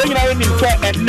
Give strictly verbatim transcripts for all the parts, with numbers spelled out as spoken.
When I need to and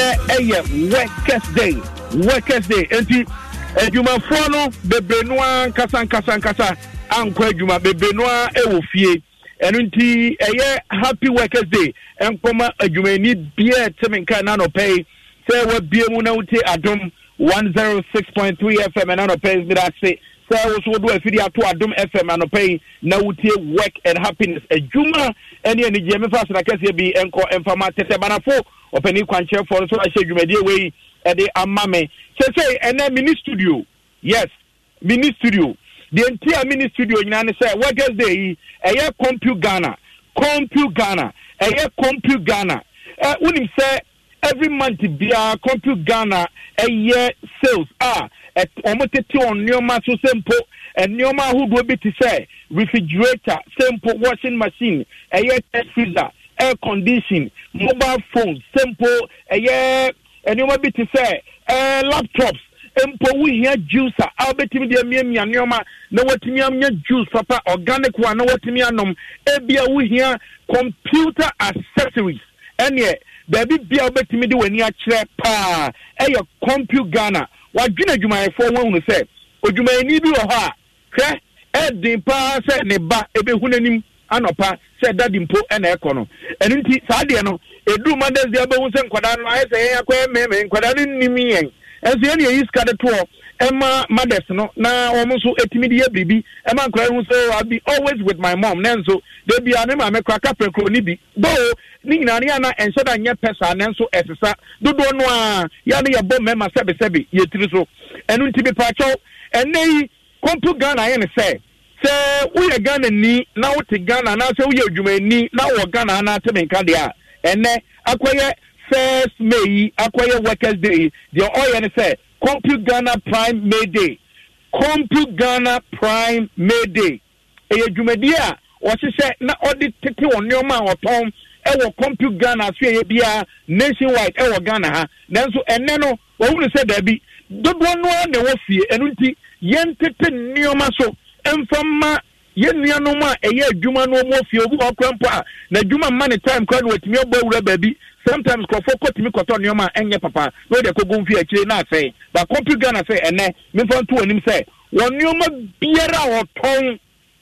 a workers day, workers day, and Juma Frono, Bebenoa, Kasan Kasan Kasa, and Quajuma, Bebenoa, Eufie, and until a year happy workers day, and Poma, you may need beer, Timin Canano pay, say what beer Munauti Adum one oh six point three F M and Nano pays that I say. So I was do a video to Adum F M and pay now work and happiness. A Juma any any Jemmy Fast like I say be encore and Fama Tetebanafo or Penny Quancher for so I say you may dear way at the Amame. So say and then mini studio. Yes, mini studio. The entire mini studio in Nana say workers day a year compute Ghana. Compute Ghana. A year compute Ghana. Uh when him say every month be a compute Ghana a year sales ah at almost on Neoma so simple and Neoma who will be to say refrigerator, simple washing machine, a year test freezer, air conditioning, mobile phones, simple a year and you might be to say uh, laptops. Empo we here juicer. I'll bet me the me and Neoma no what me juice papa organic one no what me anom ebia we here computer accessories and yeah baby bia bet me the when you chere pa e your compute Ghana wadwina dwuma for one who say odwuma ni bi wo ha hwe e din pa say ne ba ebe hunanim anopa say daddy mpo e na ekono enu nti saa de no edu mothers de ebe hu say nkwada no aye say yakwa meme nkwada no nimi yen enso ye ne yiska de to Emma mothers no na omo so etimi de bibi Emma nkwada hu say I be always with my mom nenso de bia ne ma me kwaka pekro ni bi do ni nyina ne ana enso da nye pesa nenso esesa dodo no a ya ne ye bom mema sebe sebe ye tiri so enu nti bi pa cho ene kompu Ghana ye ne say say we Ghana ni na wo te Ghana na say we adwuma ni na wo Ghana na te menka de a ene akoye first May akoye workers day the oil ne say kompu Ghana prime May day kompu Ghana prime May day e adwuma di a wo hye na odi tete wonyo ma oton ewo compute Ghana so ye bia nationwide ewo Ghana ha nanso enne no wo hu se da bi dodo no na wo fie enu nti yentete nioma so emfama ye nuano ma eye adwuma no mo fie obu okrampo a na adwuma ma ne time kwa no watimi obawura ba bi sometimes ko foko timi koto nioma enye papa no de ko gonfi akire na say ba compute Ghana say enne me fon to onim say won nioma biara woton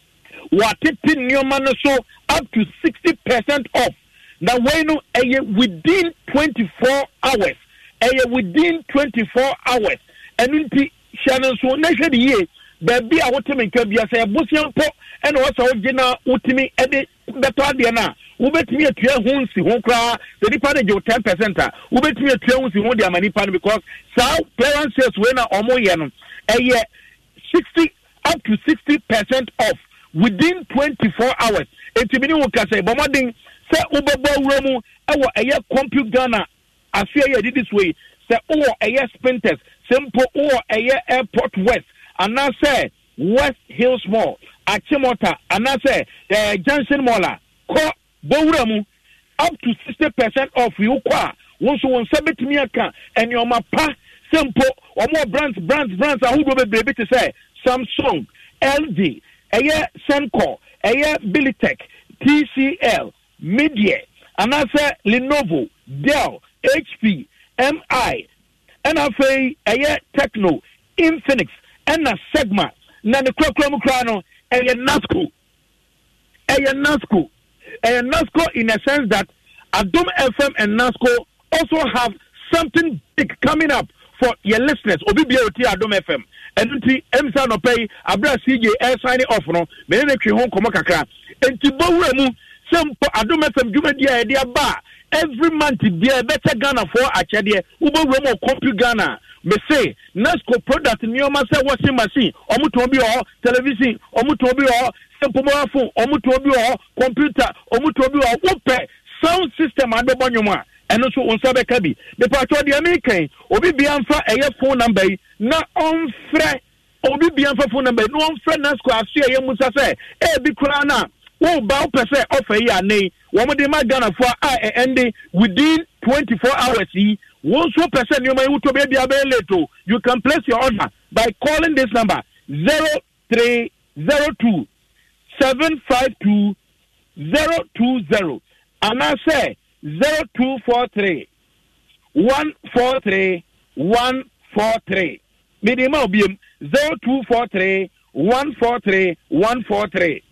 watete nioma no so up to sixty percent off. Now, when uh, within twenty-four hours, uh, within twenty-four hours, and in the channel so next year, baby, I want to make a Bussian po, and also Jenna Utimi at the Tardiana, who bet me a three homes, who cry, the departed your ten percent, who bet me a three homes, who their money pan because South parents says when or more yen, a year sixty up to sixty percent off within twenty-four hours. It's a minimum can say, Bombarding. Say Ubabo Romu, our a year compute Ghana, I fear you did this way. Say, oh, a year Spinters, simple, or a year Airport West, and now say West Hills Mall, Achimota, and now say the Johnson Mola, Ko Boramu, up to sixty percent off you qua, once one submit me account, and your mapa, simple, or more brands, brands, brands, I will be able to say Samsung, L G, a year Senko, a year Bilitech, T C L. Media, and I say Lenovo, Dell, H P, M I, and I say a year Techno, Infinix, and a Sigma, Nana Krokrano, and a NASCO, and a NASCO, and a NASCO in a sense that Adum F M and NASCO also have something big coming up for your listeners. Obi B O T Adum F M. And the M S A no pay, Abra C J air signing off no, Meneke home Komakaka, and Tibo some Adum F M Juma dia dia ba every month dia better Ghana for achede ubo romo compute Ghana me say Nasco product nioma say washing machine omuto bi o television omuto bi o simple mobile phone omuto bi o computer omuto bi o wope sound system adebonyoma eno so onsa be ka bi the patro de American obi bia mfa eye phone number na onfre obi bia mfa phone number no onfre Nasco aso eye musa say e bi kura na wo ba percent offer ya nei wo mo de ma Ghana for a ending within twenty-four hours yi one so percent you may to be able you can place your order by calling this number zero three zero two seven five two zero two zero and I say zero two four three one four three one four three. Minimum obium zero two four three one four three one four three.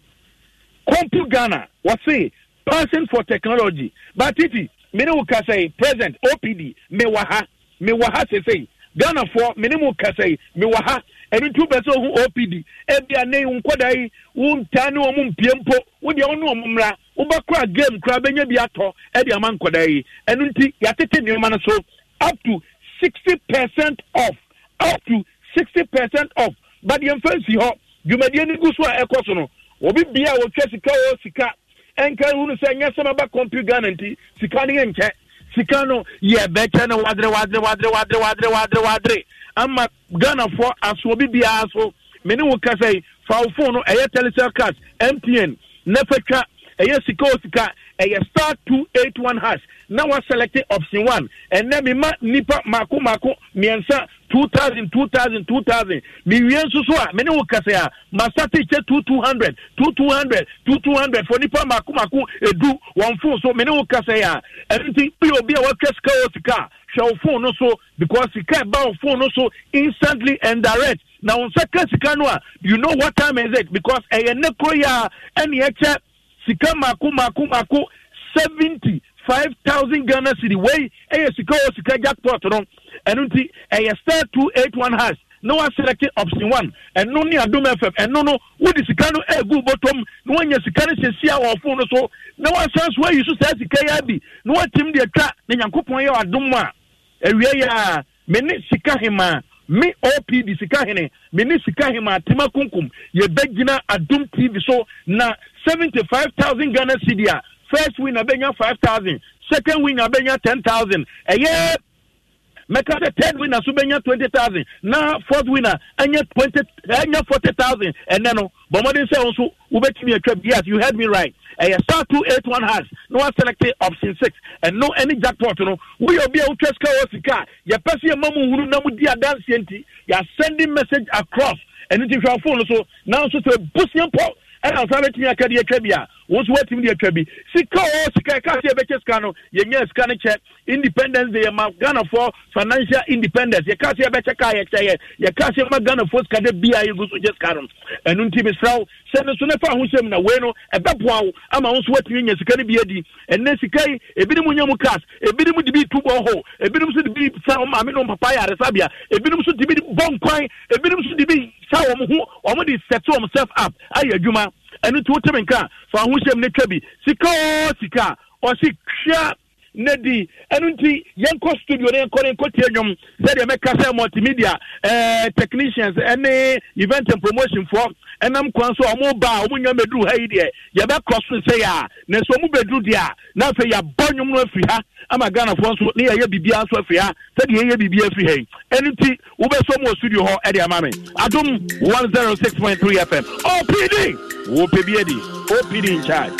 Compu Ghana, what say? Person for technology. But titi, minimum can say present O P D, me waha, me waha say. Ghana for minimum can say me waha. And two person who O P D, every name unquadai, un tanu mum piempo, with the onu mumra, ubakra game, crabenya biato, every among quadai, and unti yatete new manaso up to sixty percent off. Up to sixty percent off. But the fancy hot, you may be any guswa ecosono, or be beer or chessica or sika, and can you say yes about computer guarantee, Sikani and Cat, Sikano, yeah, better no wadre, wadre, wadre, wadre, wadre, wadre, wadre. I'm a Ghana for as will be also. Many will say, Falfono, a telecell card, M T N, Nefeka, a Sika, a star two eight one hash. Now I selected option one, and then me ma nipa mako mako miensa two thousand, two thousand, two thousand. Me wiensu soa, many will say, Masati che two two hundred, two two hundred, two two hundred for nipa mako mako edu one phone. So many will say, everything will be our Keska shall phone also because he can't buy phone also instantly and direct. Now on second Sikanwa, you know what time is it? Because a nekoya any extra Sika mako mako mako seventy five thousand Ghana city way a Sika Sika jackpot on and unti a star two eight one hash. No one selected option one and no near Doom F M and no no what is Sikano a good bottom no one yes Sikano see our phone so no one sense where you should say Sika be no one team the track then Yankupon ya Duma a ya many Sika hima me O P D Sika hene many Sika hima Tima Kunkum ye begina a Doom T V so na seventy five thousand Ghana city. First winner benya five thousand, second winner benya ten thousand. A year, make the third winner so benya twenty thousand. Now fourth winner anya twenty, anya forty thousand. And then no, but more than say also ubet me a trip. Yes, you heard me right. A star two eight one has no one selected option six and no any jackpot. No, we will be able to score car. Ya pass your mamu who namu dia dance yenti. Ya sending message across and it is your phone so now so to boost your pop. And I'll tell me a career trabia. Once waiting the trabi. Sika Sika Cassia Becescano, Yenga Scanner check, independence, they are Ghana for financial independence. Your Cassia Becca, your Cassia Ghana for Scade Bia, you go to just Caron. And Untimis Frau, send us to Nefa Husem Naweno, a Bapuao, I'm also waiting as Caribiadi, and Nesikai, a Bidimuyamukas, a Bidimu to be two boho, a Bidum to be some Amino Papaya, Sabia, a Bidum to be bon coin, a Bidum to be Sao who already set himself up. Aye, Juma. And it would have been for whom Nekabi, Sika, Sika, or Sika, Nedi, and until Yanko Studio, and calling Cotium, said America multimedia technicians, and event and promotion for, and I'm Conso, mobile, when you may do Hadia, Yaba cross and say, Nesomu bedru dia, now for your bonum no free, I'm a gun of one so near your B B S free, said ye B B S free, and until Uber Somo Studio Hall at your mammy. Adum one oh six point three F M. O P D! O P D, O P D in charge.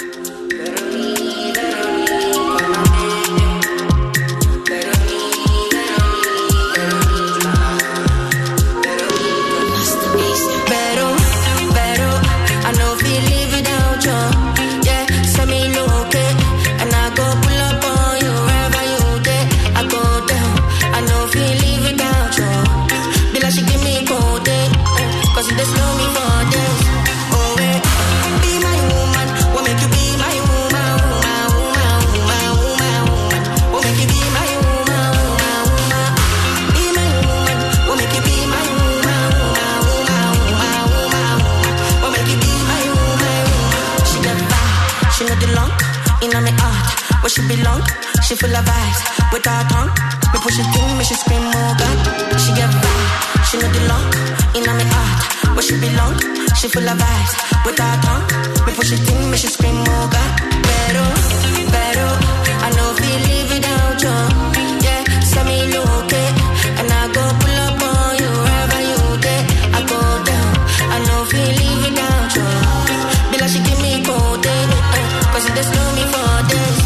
She belong, she full of vibes. With her tongue, me push it in, me she scream more God. She get vibe, she know the long, in me heart. Where she belong, she full of vibes. With her tongue, me push it in, me she scream more God. Pero, pero, I know feel live without you. Yeah, send me look it, and I go pull up on you wherever you there. I go down, I know feel live without you. Be like she give me cold, uh, cause you just know me for this.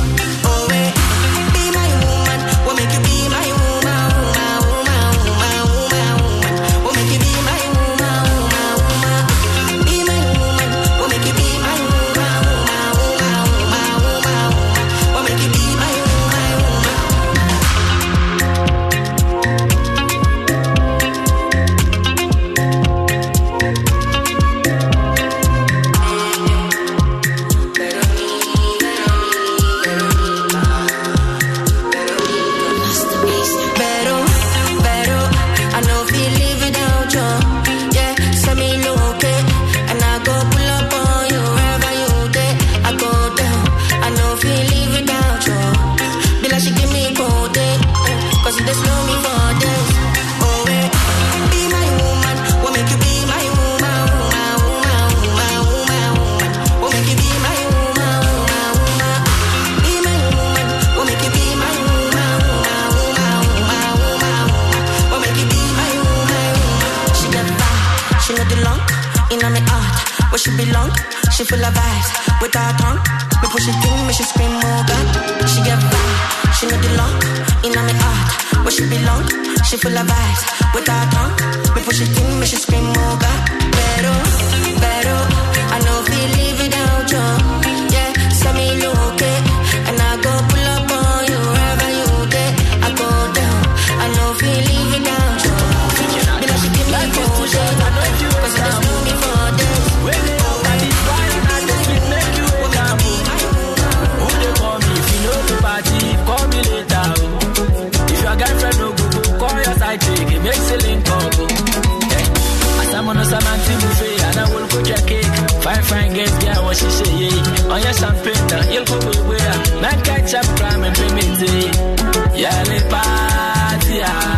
she full of vibes. With her tongue, me push it in, me she scream, oh God. She get vibe, she know the law, in my heart, where she belong. She full of vibes. With her tongue, me push it in, me she scream, oh God. Pero, pero, I know if we leave without you. Yeah, send me look it, and I go pull up on you wherever you get. I go down, I know if we leave without you. Be like she give me cold, yeah. Cause I just know me for this. That is why I just will make you a camel. Who they call me if you know the party? Call me later. If your girlfriend no go, go call your side chick. It makes a link up. I'm on a Samantha buffet and I will cook your cake. Fine, fine, get there what she say. Yeah. On your champagne, now you'll go where. Man, catch up, crime and payment. Yeah, le party.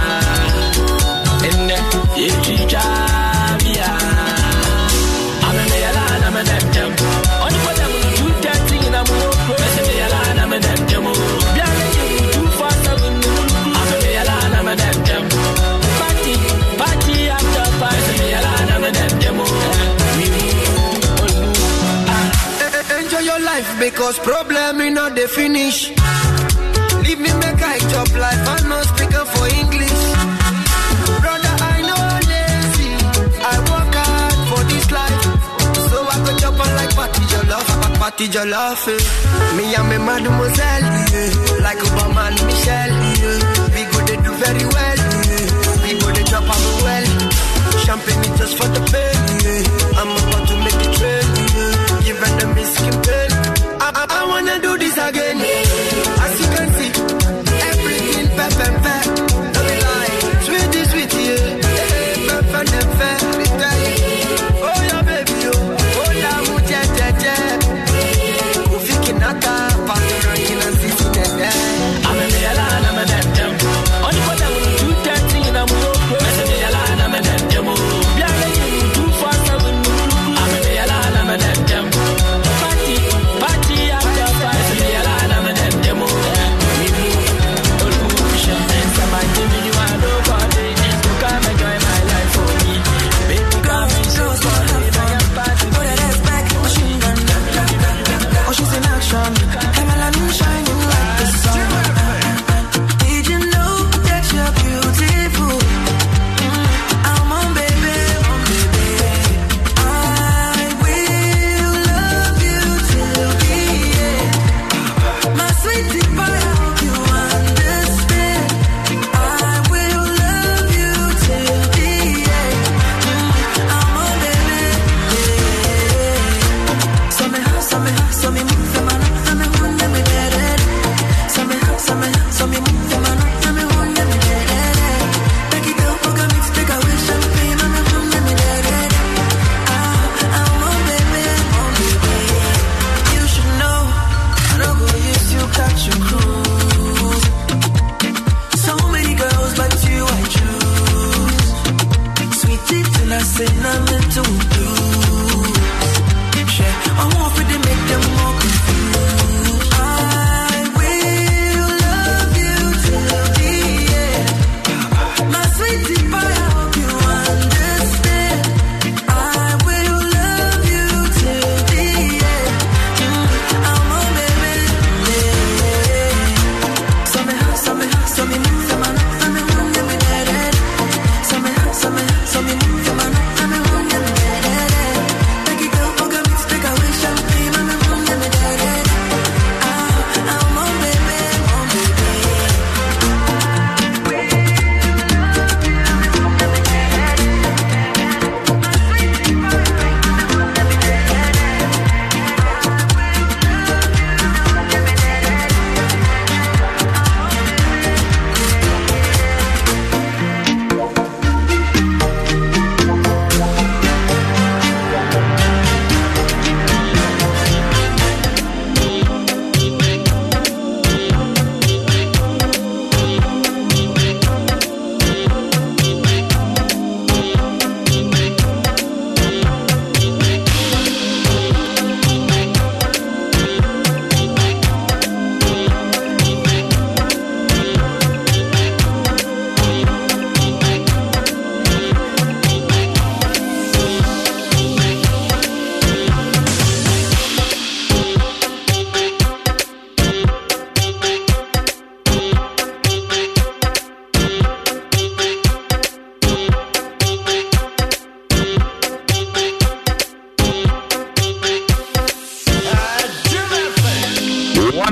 And then, you teach I'm in the alarm, I'm in them jump. Only for them, two thirty in a move. I'm in the alarm, I'm in them jump. Yeah, too fast, I'm in the alarm, I'm in them jump. Party, party after party. Enjoy your life because problem is not the finish. Leave me make I chop life and no speaker for English. Brother, I know lazy. I work hard for this life, so I go chop on like party jollof, party jollof. Eh. Me and me mademoiselle, yeah. Like Obama and Michelle. Yeah. We go they do very well. Yeah. We go they chop on well. Champagne is just for the pain. Yeah. I'm about to make it rain. Yeah. Give them a skin pain. I, I, I wanna do this again. As you can see, everything pep and pep. Don't be lying, sweetie, sweetie, yeah. Pep and them fair. Oh yeah, baby, oh, oh yeah, mucha, cha, cha. Ufiki nata, patron, kina sisi nene. I'm in the alarm, I'm in them jump. Only for them, two thirty in a move. I'm in the alarm, I'm in them jump. Yeah, you too fast, I'm in the alarm, I'm in them jump. Party.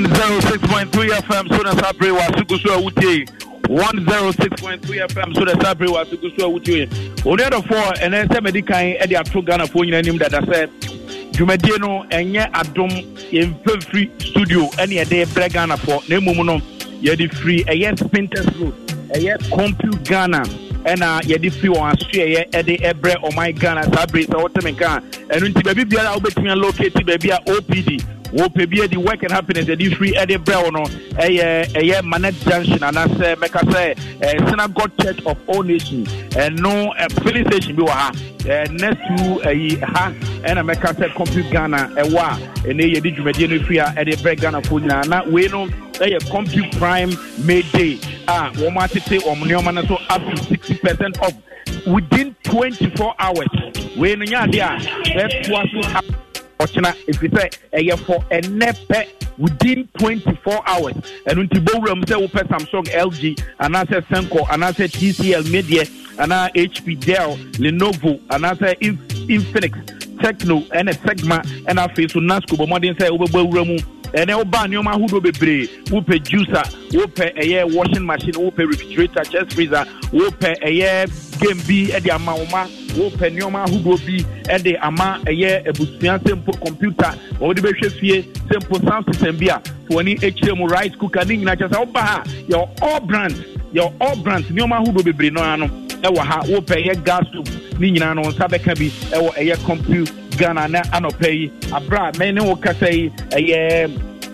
one oh six point three F M so na Sabre Wasugu so awutie one oh six point three F M so na Sabre Wasugu so awutie only the four and then say medican e dey atro Ghana for nyina nim that I said Jumedie no enye adom in free studio any e dey bre Ghana for na emum no ye dey free e yes Spinters Road e yes Compute Ghana and uh ye dey free on Australia ye e dey ebre o my Ghana Sabre so what me kan enu nti baby biara obetumi locate baby a O P D wo pe bia the work and happiness e dey free e dey bre no e e Manet Junction and say make I say Synagogue Church of All Nations and no filling station bi wa ha next to eh ha and make I say Compute Ghana e wa e na ye di dwumadi no free a e dey bre Ghana for nyina na we no e Compute Prime May Day ah wo ma tete omneoma na so up to sixty percent off within twenty-four hours we no nya dia e to aso Ochina, if you say a for a nepe within twenty-four hours, and until Bowram say Upe Samsung L G, and I say Senko, and I say T C L Media, and I H P Dell, Lenovo, and I say Infinix, Techno, and a Segma, and I face to Nasco, but more than say over Bowram. And now ban your man who do be brave, who pay juicer, who pay a year washing machine, who pay refrigerator, chest freezer, who pay a year game B at the amount, who pay your man who do be at the amount a year a busian simple computer, or the best here, simple sound system beer, for any H M O rice cooker, and I just opa, your all brands, your all brands, your man who do be brave, no, Ewa, who pay a gas to Nina on Sabekabi, or a year compute. Ghana na anopay abra many woka say eh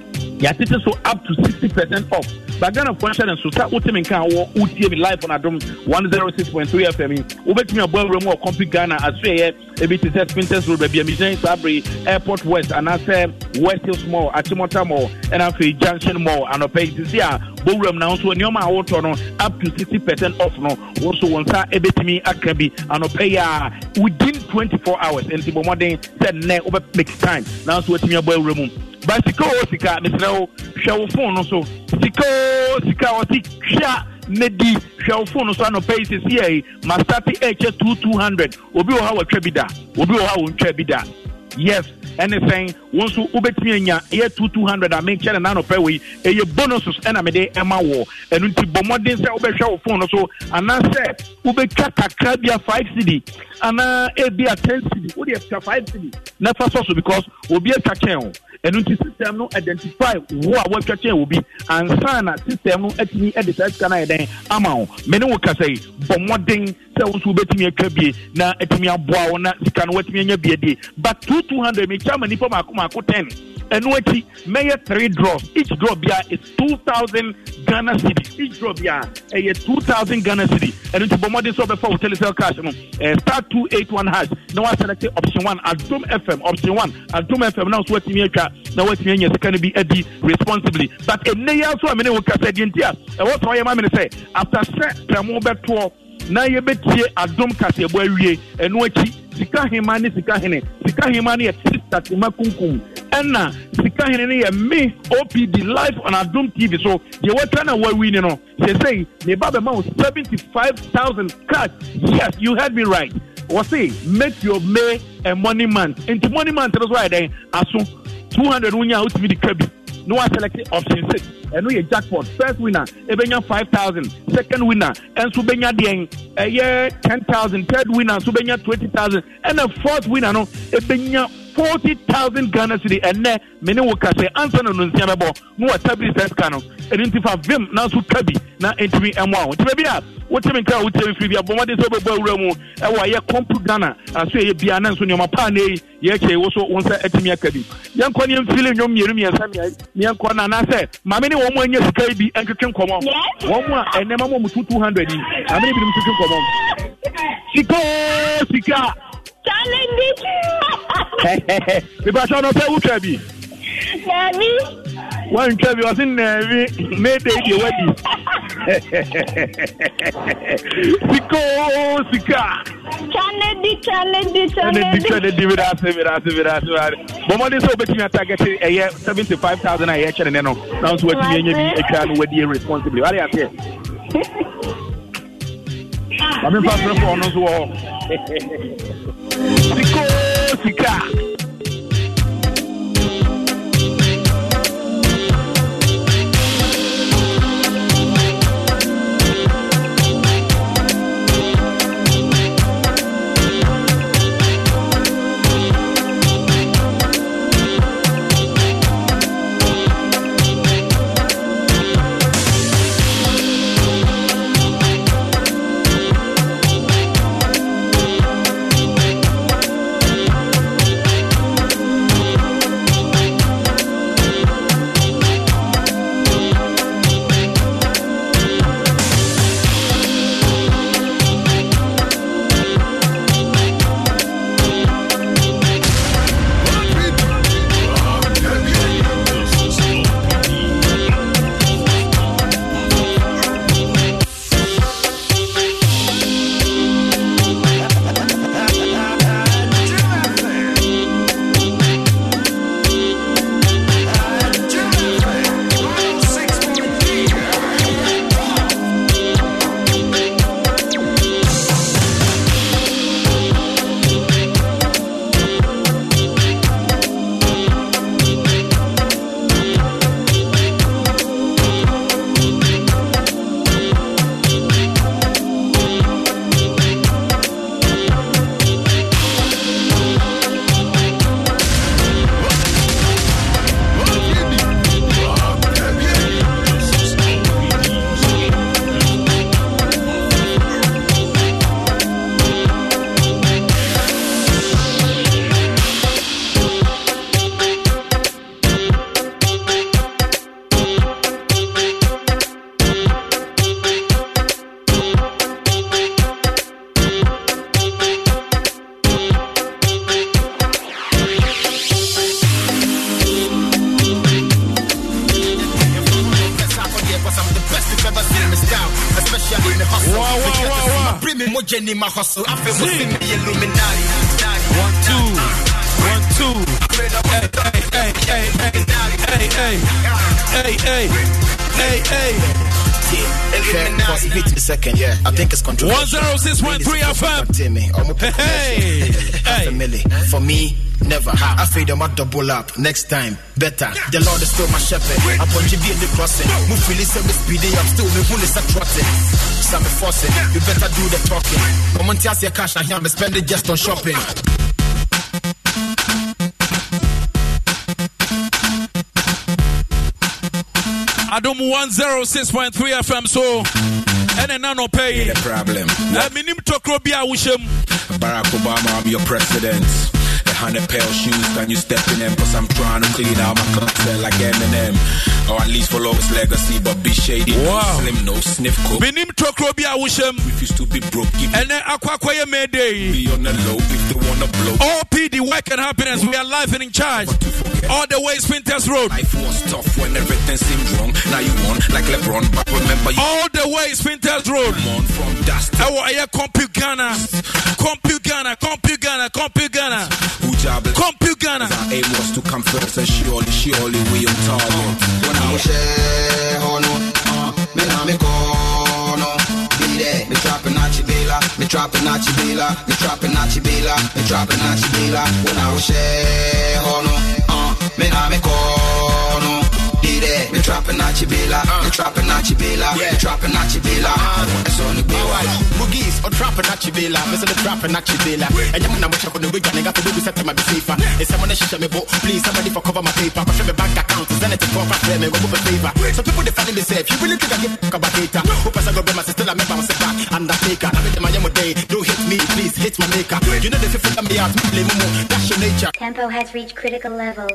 ya tete so up to sixty percent off but Ghana function and so ta ultimate kan wo utie me live on Adom one oh six point three F M obetumi abon remu or Compute Ghana aswe e bi te Spinters Road be Mission Sabre Airport West and I say West Hills Mall Atimota Mall and after Junction Mall anopay this year Bowram now so nyoma awoto no up to sixty percent off no also wonsa ebetumi akabi anopay ya within twenty-four hours and the modern said ne over make time now so wetumi abon remu but sika sika misreo hwe phone no so sika sika oti hwa medi hwe phone so anopay sisi here mastati H twenty-two hundred obi o ha watwa bida obi o ha wontwa bida yes anything once ubetumi anya ye twenty-two hundred a make sure na no pay we e bonuses and me dey ema wo enu nti bomodin say ubehwe wo phone so ana say ubetwa kakra bia five C D ana e bia ten C D wo dey extra five C D na fa so because obi atwa chen enu nti system no identify wo a wo atwa chen obi ansa na system no atini edit scanner den ama wo me ne wo ka say bomodin say wo so ubetumi akabie na atimi aboa wo na sika no watimi anya biede but twenty-two hundred me chama nipa mako ten and wait may three draws each draw bia is two thousand Ghana cedi each draw bia a two thousand Ghana cedi and into bomodin so before telecell cash no star two eight one hash now I select option one Adom F M option one Adom F M now so watimi atwa na watimi anya sika no bi edi responsibly but eney also amene wo kasa di ntia e what why ma me say after set pramo beto na ye betie Adom kase ebo awie enu achi sika hema ni sika hene sika hema ni tati makunkum ena sika hene ni ye me O P D live on Adom T V so ye wata na wa win no say say me baba ma seventy-five thousand cash yes you heard me right or say make your May a money month into money month that's why then aso two hundred unya out me the kabi no one selected option six and no jackpot first winner ebenya five thousand second winner and so benya den a year ten thousand third winner so benya twenty thousand and the fourth winner no ebenya forty thousand Ghana cedi and ne many workers say answer no nsia bebo no tablet test kano identify vim na so kabi na entimi emwa ti be bia wotemi nka wotemi free bia bomade so bebo awura mu e wa ye Compute Ghana aso ye bia na so nyoma pa na yi ye che wo so wonsa etimi akabi yanko ne mfile nyom mieru miensa mi yanko na na say mame ne wo mo anya sika bi entwetwe nkomo wo mo a enema mo two hundred yi amene bi mtwetwe nkomo sika sika challenge the person no pay utrebi Nabi one trebi was in Nabi made the wedding siko sika challenge challenge challenge challenge with us with us with us but what is so between target a year seventy-five thousand a year challenge no now so what you need a can with you responsibly what are you I mean pass for no so siko sika mo Jenny ma hustle afi mo see me Illuminati. One two, one two. Hey hey hey hey hey hey hey hey hey. Hit the second, yeah. I think it's control. one oh six point three F M. Hey, hey. For me, never. I feel them at double up. Next time, better. The Lord is still my shepherd. I'm on G B in the crossing. Move really so speedy. I'm still me bullets are trotting. Some forcing. You better do the talking. Come on, tell your cash. I hear me spend it just on shopping. Adom one oh six point three F M so and then no pay the problem. I mean him talk Robia Wisham Barack Obama, I'm your president. A hundred pair of shoes, can you step in them? Cause I'm trying to clean out my content like Eminem. Or at least follow his legacy, but be shady. Wow. Slim, no sniff coke. Be him talk Robia Wisham. Refuse to be broke. And then Aquaquaya Mayday. Be on the low if they wanna blow. O P D, work and happiness. We are live and in charge. All the way Spinters Road. Life was tough when everything seemed wrong. Now you won like LeBron, but remember you. All the way Spinters Road. On from dust. I want to compute Ghana. Compute Ghana. Compute Ghana. Compute Ghana. Compute Ghana. Our aim was to come first and surely, surely we on target. When I was share, oh no, uh, me na me kono, be there. Me trapping at Chibila, me trapping at Chibila, me trapping at Chibila, me trapping at Chibila. When I was share, oh no, uh, me na me kono, be there. Me trapping at Chibila, me trapping at Chibila, me trapping at Chibila. It's on the go. Boogies or trapping at Chibila, me say the trapping at Chibila. And you know what on the weekend, I got to do set my safer. If someone shoot me, please somebody for cover my paper. Cause my bank account is anything for my me go move a favor. So people they find me safe. You really think I get about data? Hope I go my sister, I remember I said back undertaker. I made my yamo day. Don't hit me, please hit my maker. You know the fifth me out, play more. That's your nature. Tempo has reached critical level.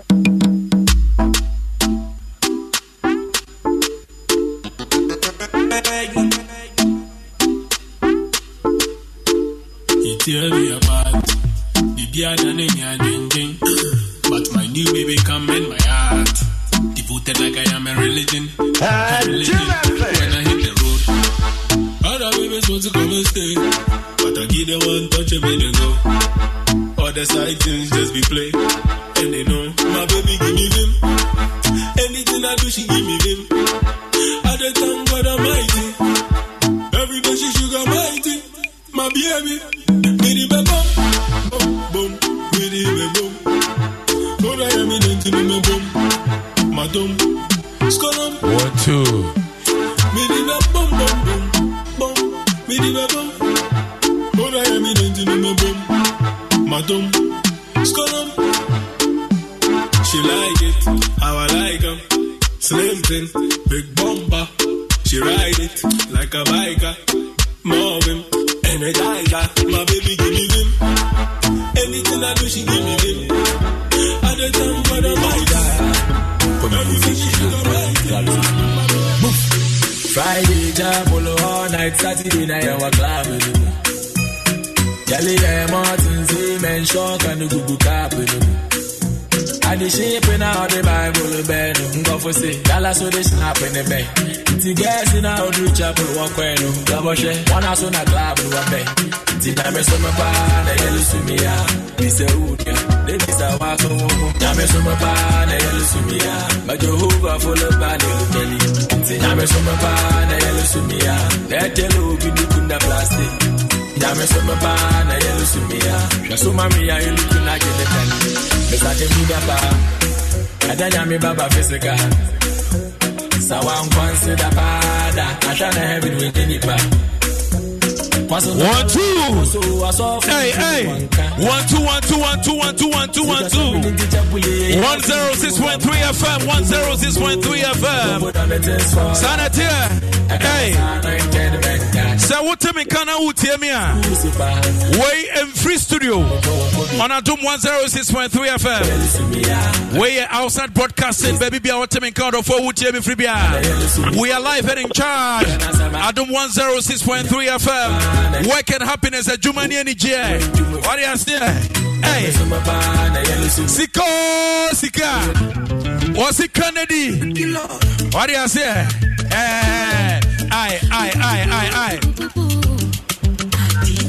You tell me about the beard and the ding, but my new baby come in my heart. Devoted like I am a religion. A religion. When I hit the road, other babies want to come and stay, but I give them one touch and make them go. All the side things just be play, and they know my baby give me them. Anything I do, she give me them. At the time, God Almighty, every day she sugar mighty. My baby, me the boom, boom, boom, me the boom. Don't I am in into me boom, my dum, skolum. One two. Me the boom, boom, boom, boom, me the boom. Don't I am in into me boom, my dum, skolum. She like it, how I like 'em. Slim thing, big bomber. She ride it like a biker. Marvin, energizer. My baby give me them. Anything I do, she give me them. At the time, but I'm my guy. Everything she do, I'm right. Friday, jam, follow all night. Saturday night, I was club. Jelly, Martin, Seaman, Shock, and the Google Cap. And the shape in all the Bible bed, go for say, Dallas so they snap in the bed. The gas in our do chapel, walk when you double share. One house on a club, you are bed. The time is on my pan, I yell to me, this a wood, they miss a walk of woman. Time is on my pan, I yell to me, but Jehovah full of bad belly. The time is on my pan, I yell to me, that yellow be the kunda plastic. Dame so my pan, I yell to me, ya so mommy, I look like the penny. Because I can do that, I don't have Baba physical. So I'm consider bad, I try to have it with any bad. One two, hey hey, one two one two one two one two one two one two, one zero six point three F M, one zero six point three F M. Sanatia, hey, so what time can I tell me? Way in free studio on Adom one zero six point three F M. Way outside broadcasting, baby, be our time in count of four. We are live and in charge. Adom one zero six point three F M. Work and happiness at Jumani and J. What do you say? Hey, Siko, Sika, what's it Kennedy? What do you say? Hey, I, I, I, I, I.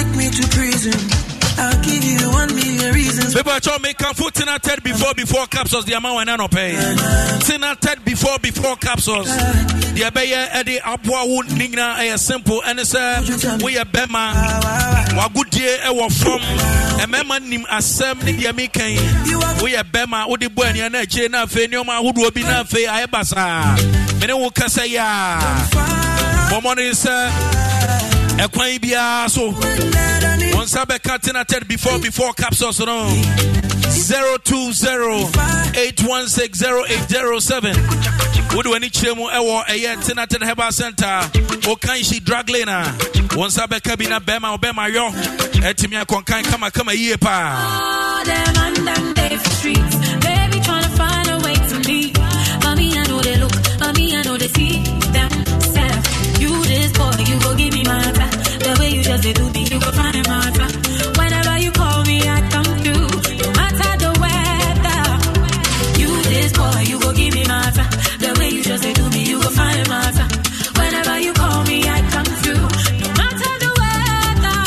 take me to prison. I'll give you one million reasons. People are making food tinted before before capsules. The amount when I pay tinted before before capsules. The abeya Eddie Abwa wood nigna a simple and it's a we a bema. Wa good year ewa from a member nim assembly the American. We a bema udi buen yana jena fe nyoma who will be na fe aebasa. Mene wo kasa ya. Momoni is a quay bia so. Once I be cutting at it before before capsules no zero two zero eight one six zero eight zero seven. Would do any chemo ewo a yet Tinated Heba Center or can she drag lena? Once I be cabina bema or bema yo etimia concan come come a year pa. Them and they for streets, baby trying to find a way to me. Mommy, I know they look, mommy, I know they see themselves. You this boy, you go give me my time. The way you just do me, you go find a matter. Whenever you call me, I come through. No matter the weather. You this boy, you go give me matter. The way you just do me, you go find a matter. Whenever you call me, I come through. No matter the weather.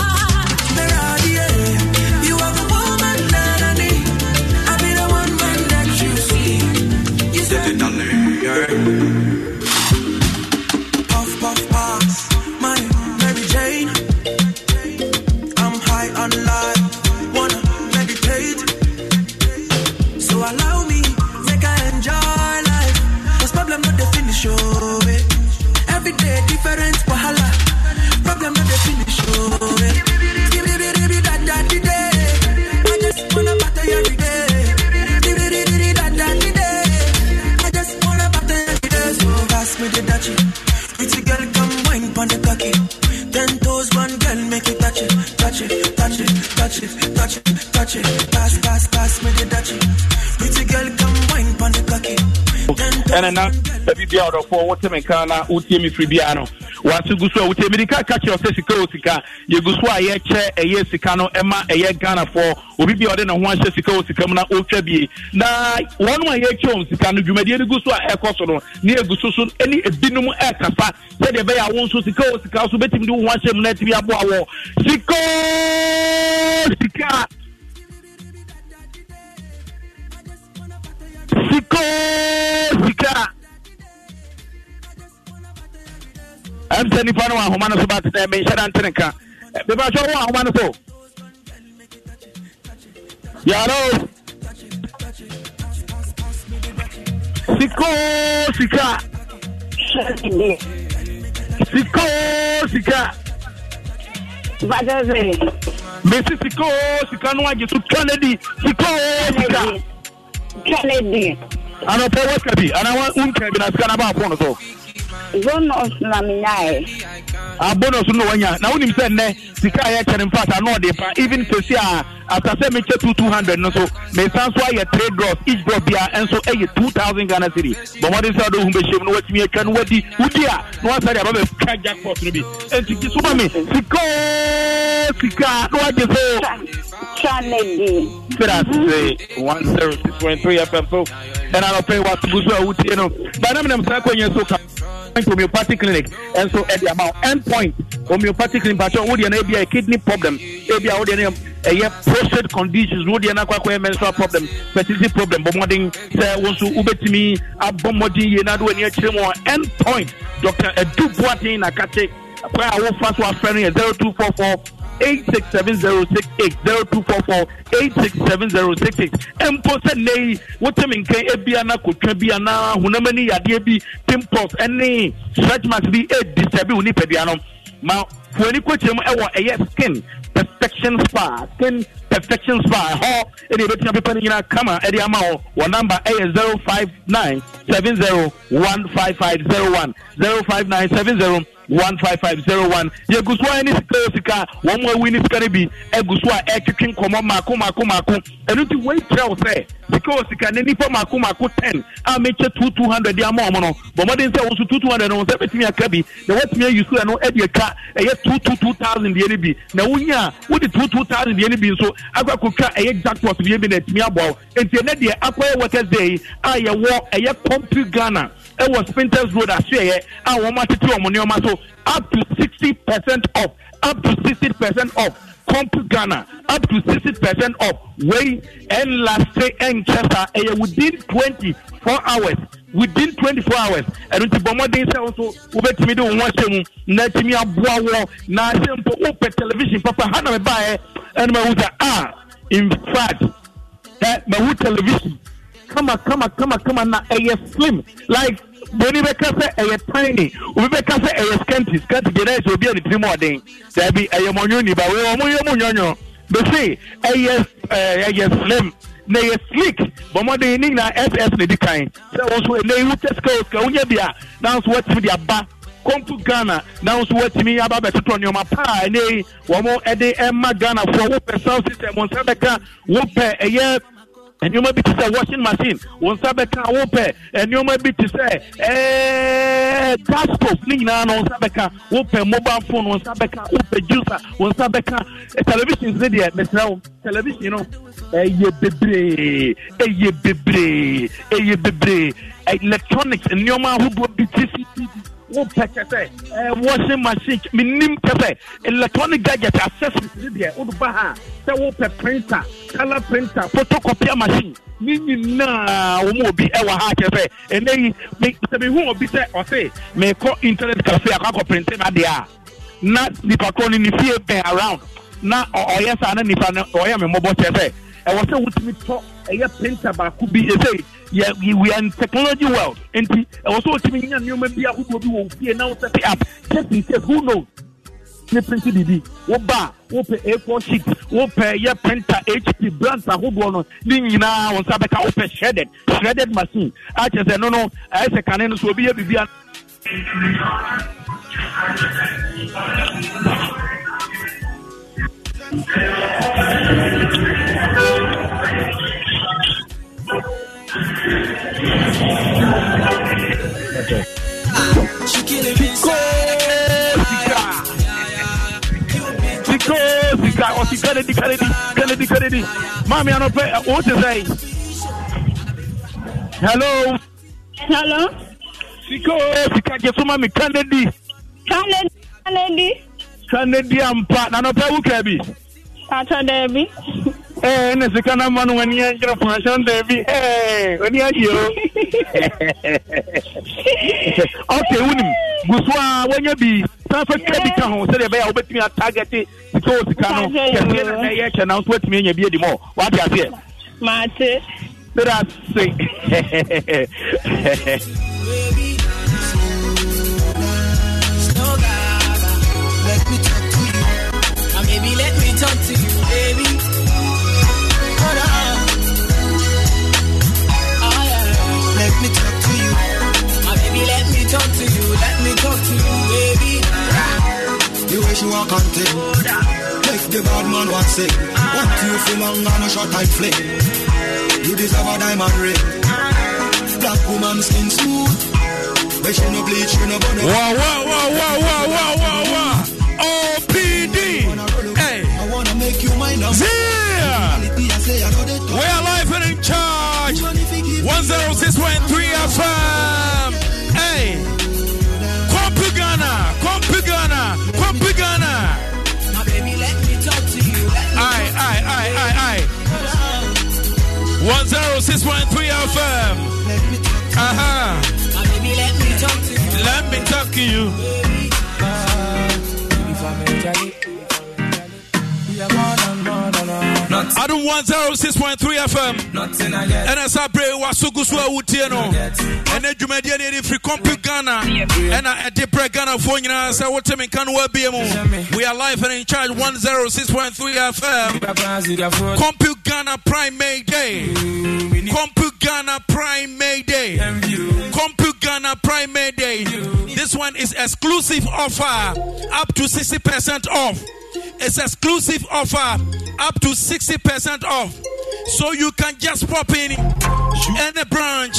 You are the woman that I need. I'll be the one man that you see. You said it on there. Puff, puff, pass. My Mary Jane. I'm high on life. Wanna meditate. So allow me, make I enjoy life. Cause problem not the finish, oh, eh. Every day different wahala. Problem not the finish, oh, eh. I just wanna party every day. I just wanna party every day. So pass me the dachi. Pretty girl, come wine pon the cocky. Ten toes, one girl, make it touch it, touch it, touch it, touch it, touch it, touch it. Pass, pass, pass me the dachi. Pretty girl, come wine pon the cocky. And now, baby, be out of four water mecana, Utimi Fribiano. Once you go so, Utemirica catch your Sika, you go so a year chair, a year Sicano, Emma, a year Ghana for, will be ordered on one Sika, Sicamana, Ultrabi. Now, one way year chones, can you mediate go so a cosono, near Gususun, any binum air capa, said the bay I won't so Sika, Sika, so bet him do one shame, let me up war. Siko Sika. Siko Sika. I'm telling you, I'm Homano about the name, Shadan Tenka. The Bajo, Homano. Yaro Siko Sika. Siko Sika. Missus Siko Sika, no, I get to Kennedy. Siko Sika. Kennedy. I don't know what can be, and I want Uncabi as Canaba Pono. Bonus Laminae. A bonus no one. Now, when you said, Sika, and fast, I know they even to see after seven to two hundred. No, so may sound why a trade draws each drop here, and so a two thousand Ghana city. But what is that? Whom they shame, what me can what the Udia, no one said about a jackpot to be. And to give me Sika, Sika, no, I just say, Kennedy. Say one zero six point three F M. So, and I'll pay what to go, you know. But I'm not going to so homeopathic clinic, and so at the amount endpoint homeopathic clinic, but would you be a kidney problem, maybe I would a prostate conditions, would you not quite menstrual problem, fertility problem, but more than say, was to Uber to me, a bombarding, you not doing your chemo endpoint. Doctor Edu Boatin, a catch, a prayer I won't fast one friendly zero two four four. eight six seven zero six eight zero two four four eight six seven zero six eight. Emposa nei wotem nkan ebiana kotwa biana hunamani yade bi pimples ene stretch marks bi e disturb uni pediano ma fuani kwetiem ewo eye skin perfection spa skin perfection spa ho e dey betia people nyina kama e dey ama ho one number e zero five nine seven zero one five five zero one zero five nine seven zero one five five zero one. Ye guswa any sika one more winning scarabi e guswa e kicking komo mako mako mako and you wait tell say because you can any for mako mako ten I make you two two hundred ya mo no but more than say also two two hundred no say betimi akabi na what me you so no e dey ka e two two two thousand the any na wunya with the two two thousand the any bi so agwa kokka e jackpot bi bi na timi abo enti na de akwa workers day a ye wo e complete Ghana it was Spinters Road as here. I want to tell you, so up to sixty percent off up to sixty percent off. Compu Ghana up to sixty percent off. Way and last day and Chester within twenty-four hours. Within twenty-four hours. And with the bomber days also, we bet me do one thing. Let me a bow now simple open television. Papa Hannah buy and my with ah. In fact, that my television. Come on, come on, come on, come on. Now a slim like. When you make us a tiny, we make us a scanty, scanty generation will be on the three more day. There be a monuni, but we are monyo. But say, a yes, a yes, slim, nay, slick, but more than Nina S S the kind. So also a name with Tesco, Kaunia, now what's with your back. Come to Ghana, now what me about the Tony Mapa, nay, one more a day, Emma Ghana for whoop sound system, one Sabeka, whoop a year. And you might be to say washing machine, one Sabeka whoop, and you might be to say, eh, gas stove, Nina on Sabeka, whoop a mobile phone, one Sabeka, whoop a juicer, one Sabeka, a television is ready at Mister Television, you know, a ye bebre, a ye bebre, a ye bebre, electronics, and your man who would be T C T V. Washing machine, minim cafe, electronic gadget accessories there. Udubaha, the printer, color printer, photocopier machine. Nini na umobi ewa ha cafe. And then make the who be say or say, may call internet cafe a copy printer na dia. Not the patron in the fear pay around. Na or yes, and then if I am a mobile cafe. I was saying with me talk a printer but could be a say. Yeah, we, we are in technology world. And I was also telling you, you may be able to do it now, set it up. Just in case, who knows? The printer D B, what bar, what pay A four sheet, what pay your printer H P brands, who go on, Ling now on Sabeka, open shredded, shredded machine. I just said, no, no, I said, can I be able to be a She killing me because because she Kennedy Kennedy Kennedy Kennedy Mommy I don't pay what to say. Hello. Hello. Because because you so mommy Kennedy Kennedy Kennedy Kennedy ampa na no pay who can be Pato Debbie. Eh, na sikana manu wani ya njira function Debbie. Eh, wani ya yo. Okay, unim. Guswa wanya bi. Perfect credit ho say be ya obetimi target because sikano. Kese na ye che na so etimi nya bi edi mo. What you say? Mate. Let us say. Let me talk to you. And maybe let me talk to you, baby. Hold on. Oh, yeah. Let me talk to you. And maybe let me talk to you. Let me talk to you, baby. The way she walk on tape. Make the bad man want say. Want you feel long on a short tight flame. You deserve a diamond ring. Black woman skin smooth. But she no bleach, she no burn. Wow, wow, wow, wow, wow, wow, wow, wow. O P D. Hey. I wanna make you mine now. Yeah. We are live and in charge. one oh six point three F M. Hey. Compu Ghana. Compu Ghana. Compu Ghana. My baby, let me talk to you. Aye, aye, aye, aye, aye. one oh six point three F M. Uh-huh. My baby, let me talk to you. Let me talk to you. I don't want oh six point three F M. And as I pray, was so good. So I would tell you. And then you made it free Compu Ghana. And I did pray Ghana for you. I said, what time can we be? We are live and in charge one oh six point three F M. Compu Ghana Prime May Day. Compu Ghana Prime May Day. Compu Ghana Prime May Day. This one is exclusive offer up to sixty percent off. It's exclusive offer up to sixty percent off. So you can just pop in any branch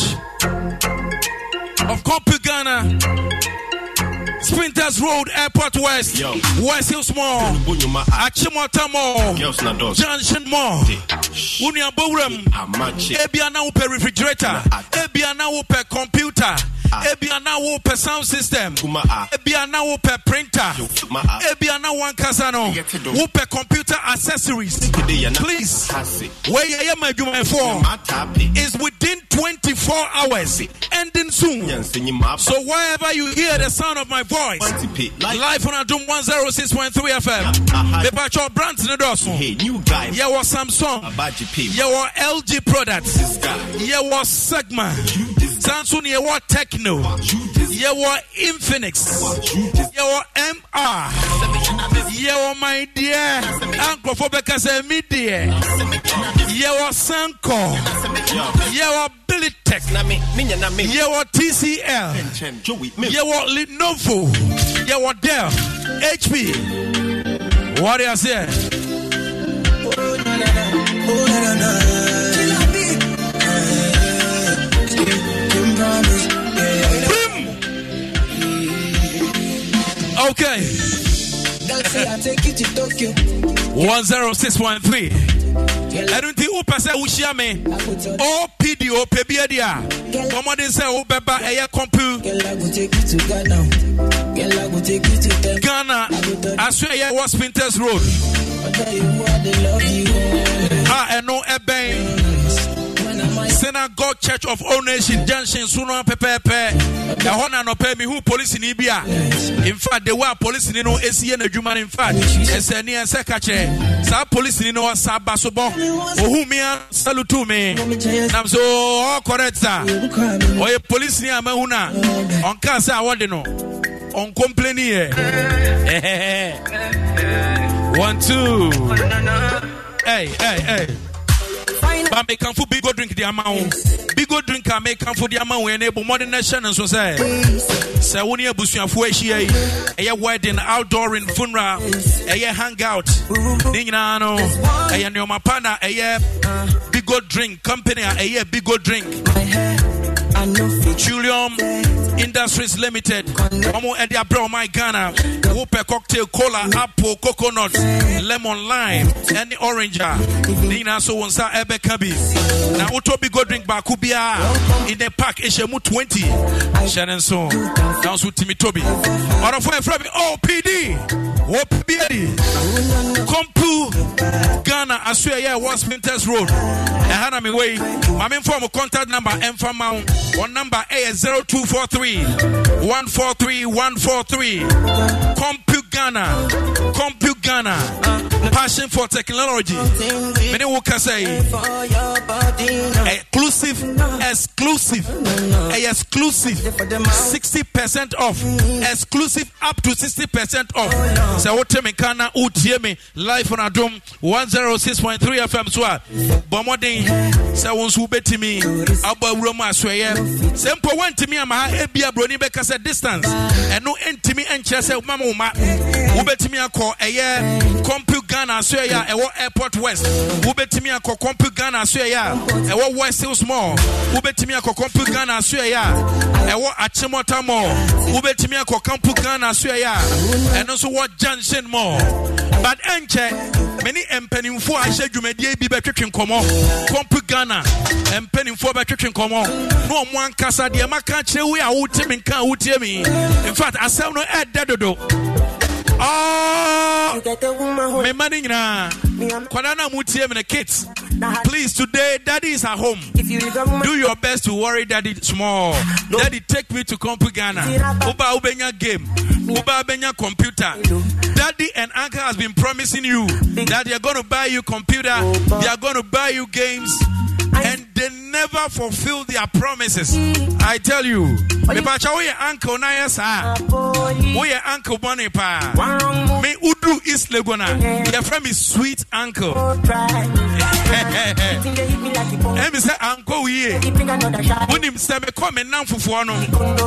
of Compu Ghana, Sprinters Road, Airport West, Yo. West Hills Mall, Achimota Mall, Junction Mall, Unia Bowram, Ebiana Upe refrigerator, Ebiana Upe computer, Ebiana wo per sound system. Ebiana wo per printer. Ebiana one casano. Wo per computer accessories. Please, where you am I for is within twenty-four hours, ending soon. So wherever you hear the sound of my voice, live on Adum one oh six point three F M. The Pacho brands in the doors. New guy. Yeah, was Samsung. Yeah, was L G products. Yeah, was Sigma. Samsung. Yeah, was Techno. Yeah, was Infinix. Yeah, was M R. Yeah, was my dear Uncle for because I'm media. Yeah, was Sanko. Yeah, was Billy Tech. Yeah, was T C L. Yeah, was Lenovo. Yeah, was Dell. H P. What do you say? Okay. one oh six point three. I don't think Upa say Ushame. O P D O Pebiadia. Come say Ubeba Aya Compu. Ghana. I swear I was Spinters Road. Ah, and no Eben. Synagogue Church of All Nations Junction Suno Pepepe. The Hona no pay me who police in Ibia. In fact, they were police in no A C N Juman. In fact, as a near Sekache, Sa police in no Sabasobo, who me salute to me. I'm so correct, sir. Or a police near Mahuna on Casa Wadino on complaining. One, two. Hey, hey, hey. But make for big drink the amount. Big drink can make for the amount when able modern nation and so say. Sawonia Busia Fueshi, a wedding, outdoor in funeral, a hangout. Dinano, a Neomapana, a big drink company, a big drink. Julium Industries Limited. Omo Edia Bro my Ghana. Whooper cocktail, cola, apple, coconut, lemon, lime, any orange. Nina so on sa ebe kabi. Na uto big drink bakubia in the park Eshemu twenty. Shannon so. Now so Timmy Toby. Or for from O P D. O P D. Kompu Ghana Asua yeah one Spinters Road. Ehana mi way. My inform contact number M for Mount. One number A is zero two four three one four three one four three. Compu Ghana. Compu Ghana. Passion for technology. Many will say exclusive, exclusive, exclusive. sixty percent off. Exclusive up to sixty percent off. So what me Ghana Utiemi live on Adum one oh six point three F M Swa. Bomoding. So once you bet me about Roma Sway. Simple one to me, I'm a Ebia Brony because a distance and no end to me and chess. Mamma, who bet me a call a year, Compu Ghana, Suya, a airport west, who bet me a call Compu Ghana, Suya, a what west still small, who bet me a call Compu Ghana, Suya, a what Achimota more, who bet me a call Compu Ghana, Suya, and also what Junction more. But Enche, many empenning for I said you may be better can come on, Compu Ghana, empenning for better can come on. No one casa de Macache, we are Utim can Utimi. In fact, I sound no add dedo. Oh, my money na. Kwanana Mutiem and the kids. Please, today, daddy is at home. Do your best to worry daddy small. Daddy, take me to Compu Ghana. Uba Ubenya game. Uba Ubenya computer. Daddy and uncle has been promising you that they are going to buy you computer. They are going to buy you games. And they never fulfill their promises. I tell you, me bacha we uncle na yesa, we uncle Bonnie pa. Me udu is legona. Your friend is sweet uncle. And me say uncle we. When him say me come and now fufu no.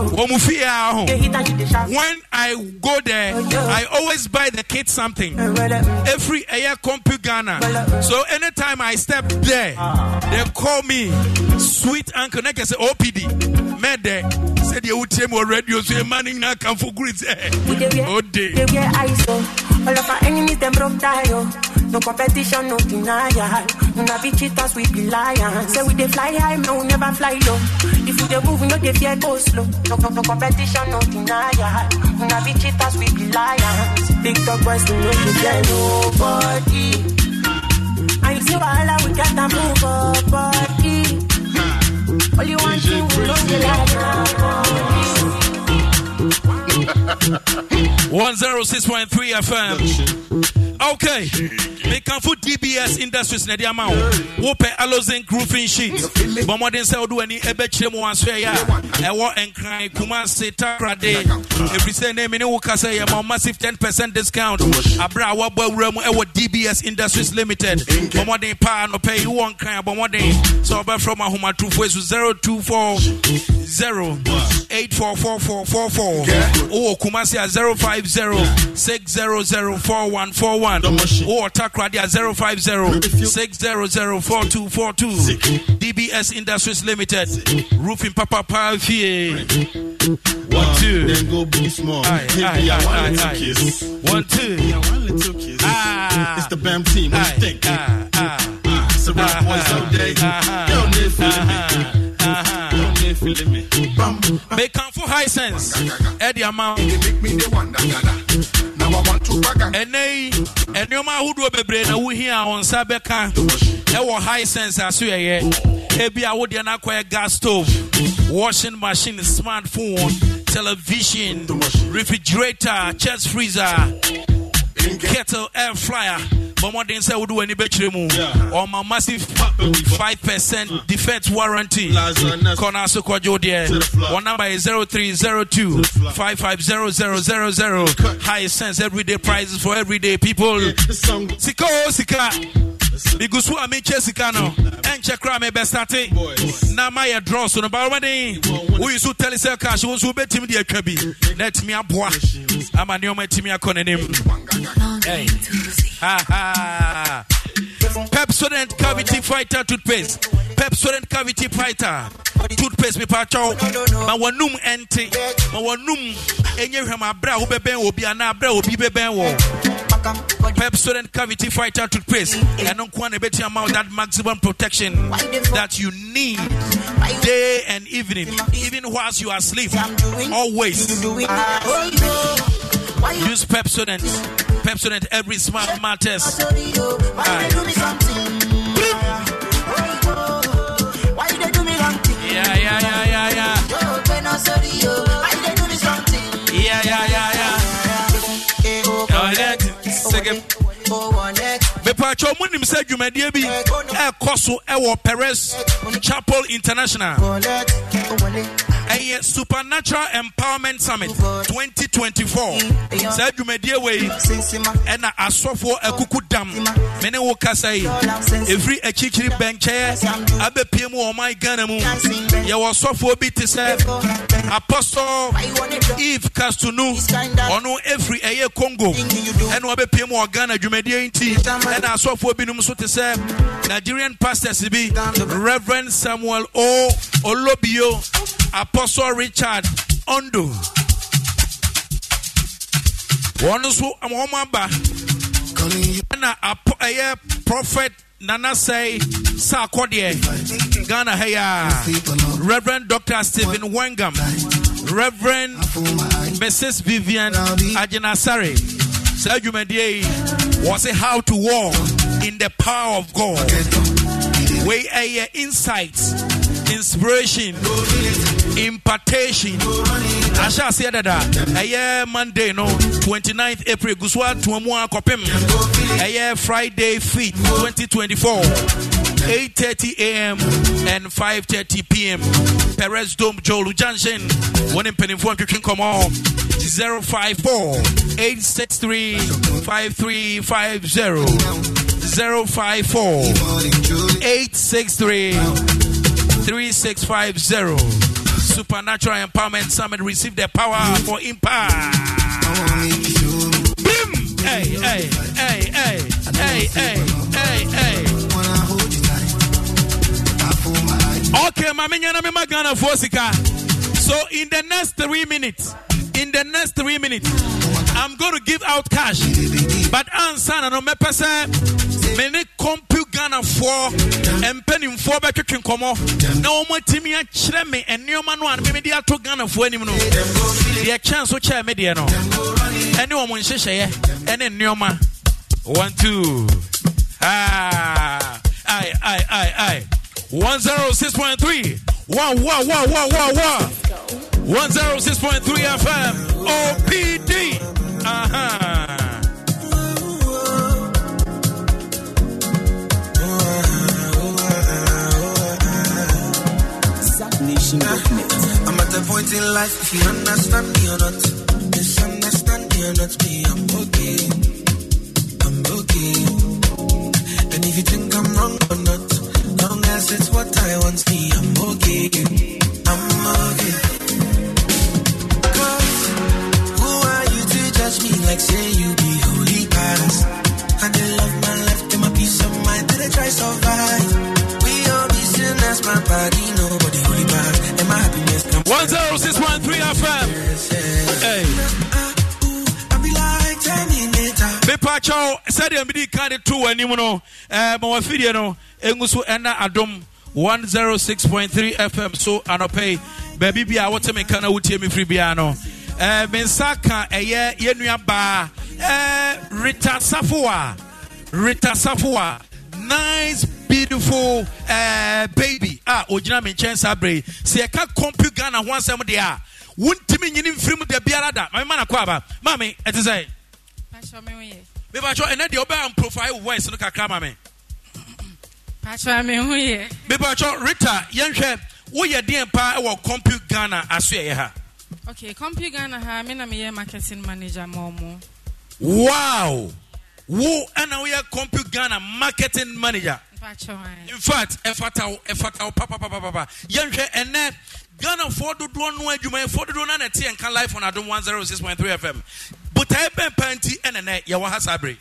When I go there, I always buy the kids something. Every year Compu Ghana. So anytime I step there, they call me sweet uncle. I can say O P D. Made there. Said you would tell me radio. So you're manning now come for grid. Oh day. All of our enemies them broke down. No competition, no denial. Una be cheaters, we be lions. Say we dey fly high, no never fly low. If you dey move, we no dey fear go slow. No, no, no competition, no denial. Una be cheaters, we be lions. Big dog boys, we no dey fear nobody. And you see wahala, we can't move our body. Only one thing we don't be like one oh six point three F M. Okay. They can put D B S Industries in the amount. Wope Alozin roofing sheets. But more than say, do any ebetchemo answeya. I want and cry Kumasi Takrade. Every say name in Ukasa, a massive ten percent discount. Abra Wabo Remo, our D B S Industries Limited. But more than power no pay you one kind, but more than so from a home two four zero two four zero eight four four four four four. Or Kumasi at zero five zero six zero zero four one four one. Or Takrade at zero five zero six zero zero four two four two. D B S Industries Limited. Roofing Papa Pavie. One, two. Then go be small. Aye, aye, aye, aye, aye. Kiss. One, two. Yeah, one little kiss. Ah. It's the B A M team. What you think? Ah, ah. Ah, it's a rap boys all day. Don't need feeling me. Don't need feeling me. Make come for high sense. Eddie amount. Make me the one that now I want to back and And they, and your man who do a baby, now we here on Sabeka. There were high sense as you are. Maybe I would not acquire gas stove, washing machine, smartphone, television, refrigerator, chest freezer, kettle, air fryer. But more than say we do any better move or my massive five percent defense warranty. Corner so one number is zero three zero two five five zero zero zero zero. High sense everyday prices for everyday people. Sika o sika. Bigusu ami chesika no. Enche kra me bestate. Na my draw so no ba wani. We used to tell us cash we so betim de atwa bi. Let me aboa. Ama ne o matimi akọ nenim. Hey. Ha ha. Pepsodent Cavity Fighter toothpaste. Pepsodent Cavity Fighter toothpaste me pacho. Ma wanum ente. Ma wanum enye hwema bra wo beben obi ana bra obi beben wo. Pepsodent Cavity Fighter toothpaste. And on one beti amount that maximum protection that you need day and evening, even whilst you are asleep. Always use Pepsodent. Pepsodent every smart matters. Why they do me something? Why they do me something? Yeah, yeah, yeah, yeah, yeah. Why they do me something? Yeah, yeah, yeah, yeah. Oh, that second. Me pacho munim say dwumadie bi e koso e wo Perez Chapel International. A Supernatural Empowerment Summit twenty twenty-four. Say dwumadie we e na asofo akuku dam. Me ne wo kasai every achichiri benche abepiem o my Ghana mu. Ye wo sofo bi te say Apostle Eve Kastunu ono every eye Congo. E no abepiem o Ghana dwumadie nti. And I saw for Binum so to say Nigerian pastors be Reverend Samuel O. Olobio, Apostle Richard Ondo. One so I'm Omamba. And a prophet Nana say Sarkodie Ghana Heya. Reverend Doctor Stephen Wengam. Reverend Missus Vivian Ajinasari. Sajumedie was a how to walk in the power of God. Way a insights, inspiration, impartation. I shall say that a year Monday, no, twenty-ninth April, Guswa Tuamua Kopim. A year Friday, feet twenty twenty-four. eight thirty a.m. and five thirty p.m. Perez Dome Jolu Junction. One in Pennyform, you can come on. zero five four eight six three five three five zero. zero five four eight six three three six five zero. Supernatural Empowerment Summit. Receive the power for impact. Bim! Hey, hey, hey, hey, hey, hey, hey, hey. Okay, my man, I'm Magana Fosika. So in the next three minutes, in the next three minutes, I'm going to give out cash. But answer no me pese many compu Ghana for and penny for back to come no more Timmy and Chreme and Newman one maybe to Ghana for any no the chance of chair mediano anyone when she and then Newman one two ah I I I I one zero six point three one one one one one one one zero six point three F M O P D aha. I'm at the point in life, if you understand me or not, misunderstand me or not, me, I'm okay, I'm okay. And if you think I'm wrong or not, long as it's what I want, me, I'm okay, I'm okay. Cause who are you to judge me like say you be holy past? I did love my life, get my peace of mind, did I try survive? We all be sinners, my body, nobody holy past. one zero six point three F M. Hey. Bepacho said the mbidi kind of two animu no eh ma video no enguso ena adom one zero six point three F M so anopay baby bia what me kana wutie me free bia no eh mensaka eye yenua ba eh Rita Safoa Rita Safoa nice beautiful uh, baby ah ojina me chance abre se ka compu Ghana ho asem de a wontimi nyini mfiri mu de biara da mama na kwa ba mama ete say pacho me huye me pacho ene de oba am profile voice no kakra mama pacho me huye me pacho Rita yenhwe wo ye den pa e wo compu Ghana aso ye ha okay compu Ghana ha me na me ye marketing manager momo wow wo ana we compu Ghana marketing manager. In fact, a fatal, a fatal, papa, papa, papa. Young and then Ghana for the one way you may afford to do none at T and can life on Adam one zero six point three F M. But I have been panty and a net, Yawaha Sabri.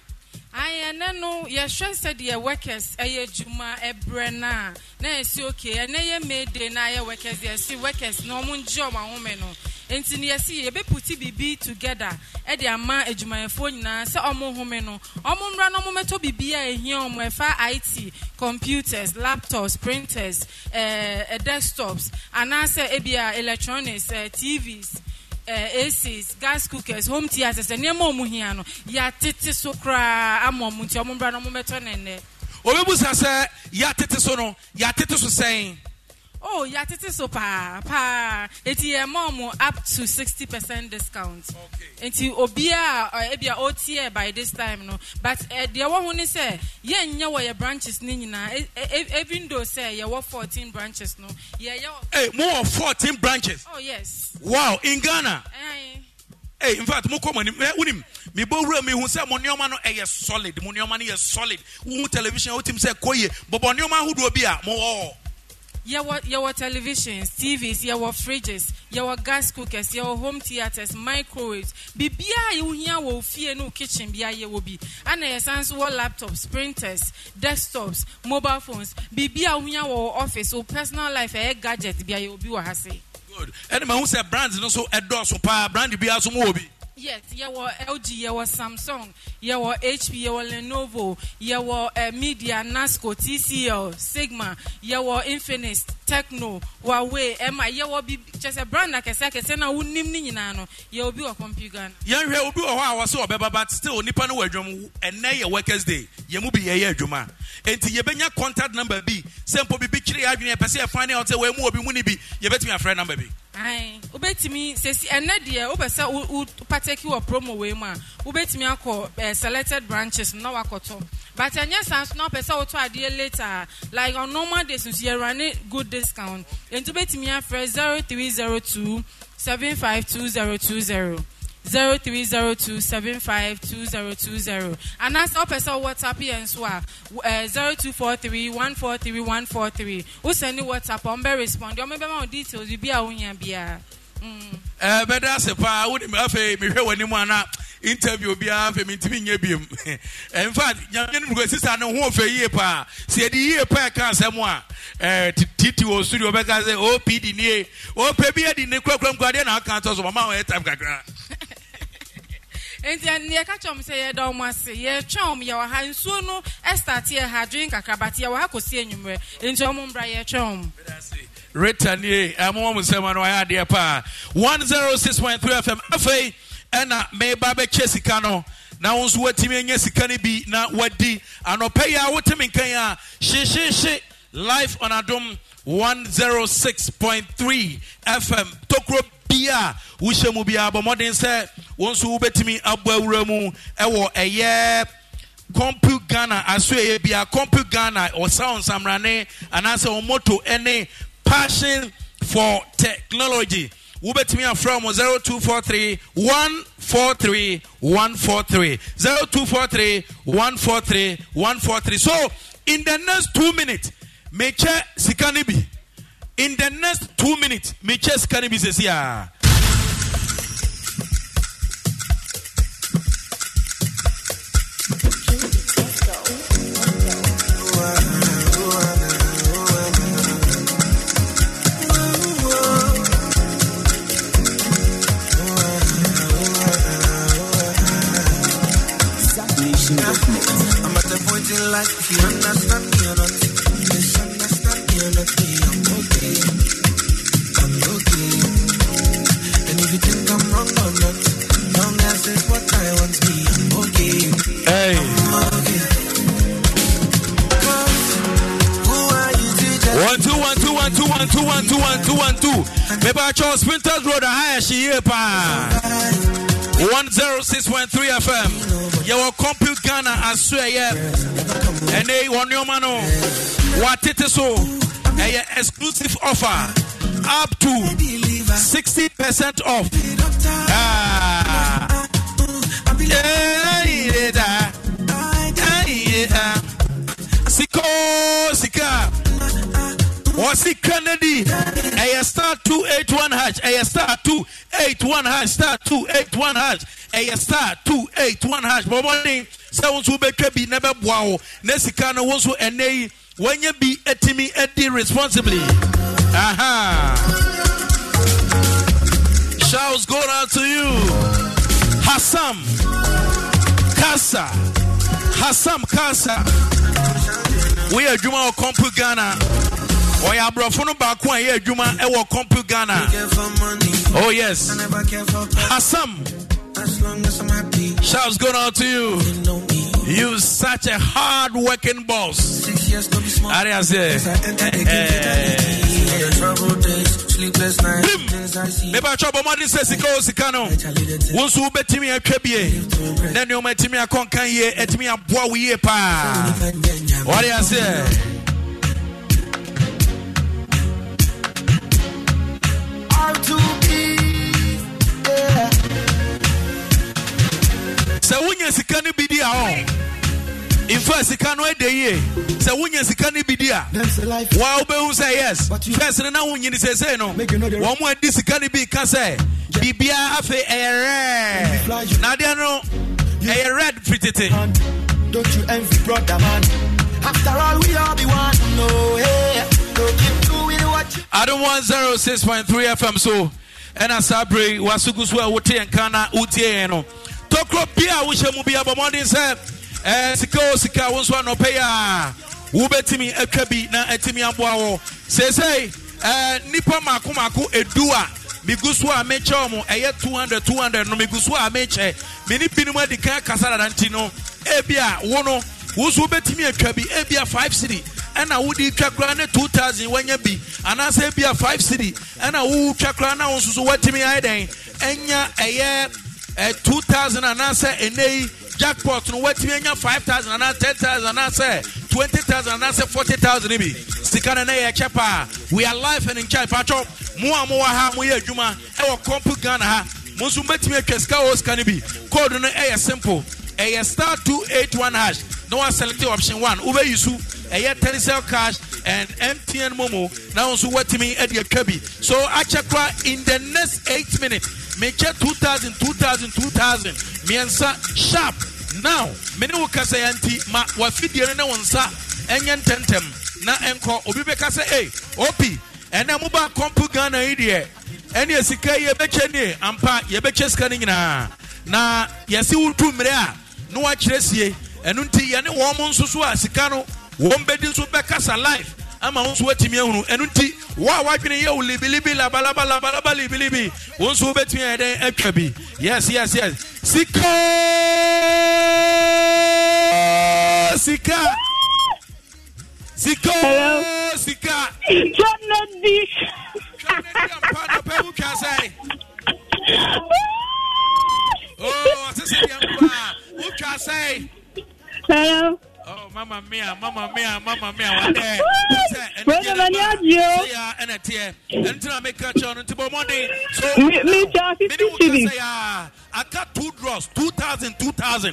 I know your stress said your workers, a Juma, a Brenna, Nancy, okay, and they made the Naya workers, they see workers, no moon job, a woman. And in the sea, a bit put be together, at the ama a Juma phone now, so almost homeno, almost run a moment to be a home where far I T, computers, laptops, printers, uh, desktops, and answer A B I electronics, uh, T Vs. Uh, A Cs, gas cookers, home theaters, and Nemo Muhiano, Yatiti Sokra, Amo Munti, Ombrano Mometon, and Obusa say, Yatiti Sono, Yatiti saying, oh, Yatiti so pa, pa, it's a mom up to sixty percent discount. Okay. And to Obia or Ebia O T A by this time, no, but uh, the one who say, yeah, you know, your branches, Nina, even though say you have fourteen branches, no, yeah, hey, more fourteen branches. Oh, yes. Wow, in Ghana. Aye. Hey, in fact, mo come on, me bo me who say monioma no eh solid, monioma is solid. Who television, who team say koye, but monioma who do be a more. Your your televisions, T Vs, your fridges, your gas cookers, your home theaters, microwaves. Bibia you here will fear no kitchen bia ye will be. And a sans wall laptops, printers, desktops, mobile phones. Bibia here will office or personal life a gadget bia you will be what say. Good. Any man who say brands no so a door so pa brand bia so mo bi. Yes, your L G, your Samsung, your H P, your Lenovo, your uh, Media, Nasco, T C L, Sigma, your Infinix, Techno, Huawei, M I, your be just a brand like a second, and I wouldn't name no, you'll be a computer. Young will be a while so, but still, Nippon Wedrum, and nay a workers' day, you will be a year, Juma. And to your contact number be simple be picture, I've been a passive finding out where more be money be, you bet me a friend number be. Aye, obey me, says, and Nadia, Obesa would partake you a promo way, man. Obey me, I call selected branches, no akoto. But I yes, I'm not a sort of idea later. Like on normal days, you run it good discount. And to bet me, I first zero three zero two seven five two zero two zero. Zero three zero two seven five two zero two zero. And that's up as our WhatsApp here and swap zero two four three one four three one four three. Who send you WhatsApp on be respond. You remember more details, you be a winner be a eh but that's a pa would me afa me hwe wani mu ana interview bi afa me ntimi nya biem. In fact, nyame no sister no ho fa yie pa. Se di yie pa ka asem a eh titi o studio be ka say O P D ni o pe bi adi ne kwakram kwade na aka to so mama o time kakra. And then near catch them say, don't must say, ye charm your hand soon. No, I start here, had drink a crabati, your hako see anywhere. In your mum, Briar charm. Written ye, I'm almost seven or I dear pa. one oh six point three F M. Afe, and may Babe Chesicano. Now, once what Timmy and Yesikani be now what D and no pay out Timmy Kaya. She, she, she, live on Adom one oh six point three F M. Tokro Bia, Wishamubia, but modern said, once who bet me up well, Remu, ewo a year. Compu Ghana, I swear, be a Compu Ghana or Sound Samrane, and answer on motto any passion for technology. We bet me from zero two four three one four three one four three zero two four three one four three one four three. So, in the next two minutes, me check Sikanibi. In the next two minutes, me check Sikanibi says, yeah. I'm at the point in life, if you understand me or not, misunderstand me or not, I'm okay, I'm okay. And if you think I'm wrong or not, long as it's what I want to be, I'm okay. Hey. I'm okay. Who are you to judge? One two one two one two one two one two one two one two. Maybe I chose Sprinters Road. I she here pa. one oh six point three F M. Your Compute Ghana, I swear, yeah. And they want your man. What it is so? A exclusive offer up to sixty percent off. Ah, yeah, yeah, yeah. Siko, Sika. What's it Kennedy? A star two eight one hash. A star two eight one hash. Star two eight one hash. A star two eight one hash. But one thing, someone who be never wow. Nesikano wants to ene when you be a timmy eddy responsibly. Aha. Shouts go out to you. Hassam Kasa. Hassam Kasa. We are Juma Compu Ghana. Oh yeah, bro, for no back one here, Juma, I will Compu Ghana. Oh yes. Hassam. Shouts going out to you. You such a hard working boss. I say. Maybe I trouble money says it goes Sikano. Once who bet me a trebie. Then you met me a concan ye at me a boy ye pa. What do you say? So when you sikani bidia on, in first sikano e de ye. So when you sikani bidia, wow be who say yes. First na when you say say no. One more this sikani bi can say bibia afe e red. Na dia no e red fitete. Don't you envy brother man? After all we all be one. No hey, don't keep doing what you. I don't want zero six point three F M so. And as I pray, Wasukuswa wote and Kana Utie no. Tokro Pia wisha mubia bomodi se eh sika sika wonso no pay a wo betimi atwabi na atimi aboawo say say eh nipa mako mako edua migusu a meche omo eye two hundred two hundred no migusu a meche mini pinuma di kan kasara danti no ebia wo no wo so betimi atwabi ebia five city ena wo di twakra na two thousand wanya bi anase ebia five city ena wo twakra na wonso so watimi aiden enya eye Uh, two thousand and I say a jackpot no what me five thousand and ten thousand and I say twenty thousand and I say forty thousand maybe stikana na ya chepa we are live and in charge patcho mo amowa ha mo ye adwuma e wo Compu Ghana ha mo so betimi atwaska o scan bi code no e simple e star two eight one hash no one select option one ube yusu e ten cell cash and M T N Momo now so what me e de atwabi so achekwa in the next eight minutes make two thousand, two thousand, two thousand. Miensa sharp. Now, many will say anti ma wafidi na wansa enyen tentem na enko obi beka say hey opi ena muba Compu Ghana idie ene sika ye beche ni ampa ye beche sika ni nyina na yesi wutu mre a no wa kyerɛsie ɛno nti yɛne wɔn mo nso so a sika no wɔn bɛdi nso bɛkasa live ama wɔn nso watumi ahunu ɛno nti wo a wadwene yɛ wo libilibi labalaba labalaba libilibi wɔn nso wobɛtumi ayɛ dɛn atwa bi yes yes yes sika sika sika sika Kennedy Pana pewu kasai. Oh, this is the who kasai. Hello. Oh, Mama Mia, Mama Mia, Mama Mia. One day. Where the money are you? Yeah, and a tear. Until I make a turn into Monday. So, me, me, fifty say, I got two draws, two thousand, two thousand.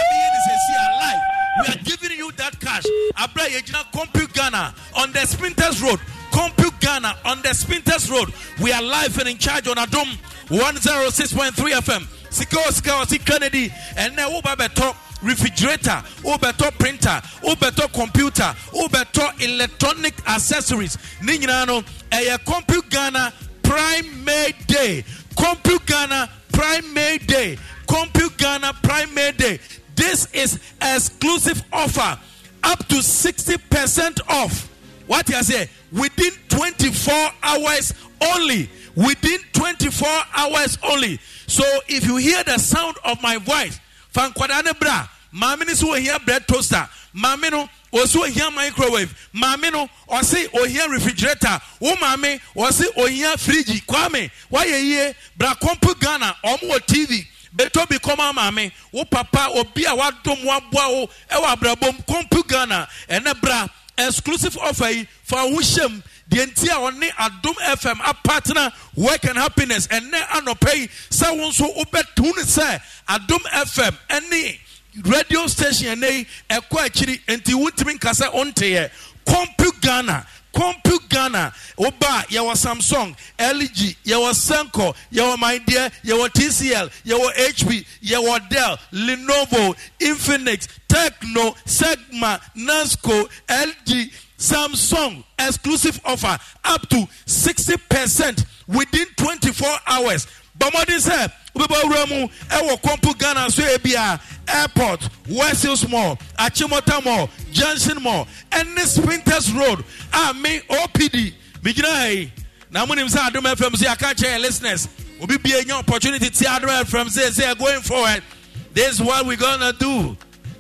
I mean, we are giving you that cash. Abra Yejina Compute Ghana on the Sprinters Road. Compute Ghana on the Sprinters Road. We are live and in charge on Adom one oh six point three F M. Siko Siko Si Kennedy and now Uber Beto refrigerator, Uber printer, Uber computer, Uber electronic accessories. Ninjano a Compute Ghana Prime May Day. Compute Ghana Prime May Day. Compute Ghana Prime May Day. This is exclusive offer up to sixty percent off. What you say? Within twenty-four hours only. Within twenty-four hours only. So if you hear the sound of my voice, Fankwadane bra, Mamini so hear bread toaster, Mamino also hear microwave, Mamino or say or hear refrigerator, oh mame or say or hear fridge, Kwame, why ye bra Compute Ghana or more T V. Beto become a mame, o papa or be a what dom wa boa, ewa brabom Compute Ghana and a bra. Exclusive offer for Wisham, the entire on Adom F M, a partner, work and happiness, and ne ano pay. Someone so open to say Adom F M, any radio station, and they a quite chiri, and the Winterman Casa on te Compute Ghana. Compute Ghana, Oba, yawa Samsung, L G, yawa Senko, yawa My Dear, yawa T C L, yawa H P, yawa Dell, Lenovo, Infinix, Tecno, Sigma, Nasco, L G, Samsung, exclusive offer up to sixty percent within twenty-four hours. Bamadi said, Uba Ramu, Ewa Compute Ghana, so Ebia, Airport, West Hills Mall, Achimota Mall, Johnson Mall, and the Sprinters Road. I mean, O P D. Bigina, now when him say Adom F M, say I can't share listeners. Will be a new opportunity to Adom F M, say, say, going forward. This is what we're gonna do.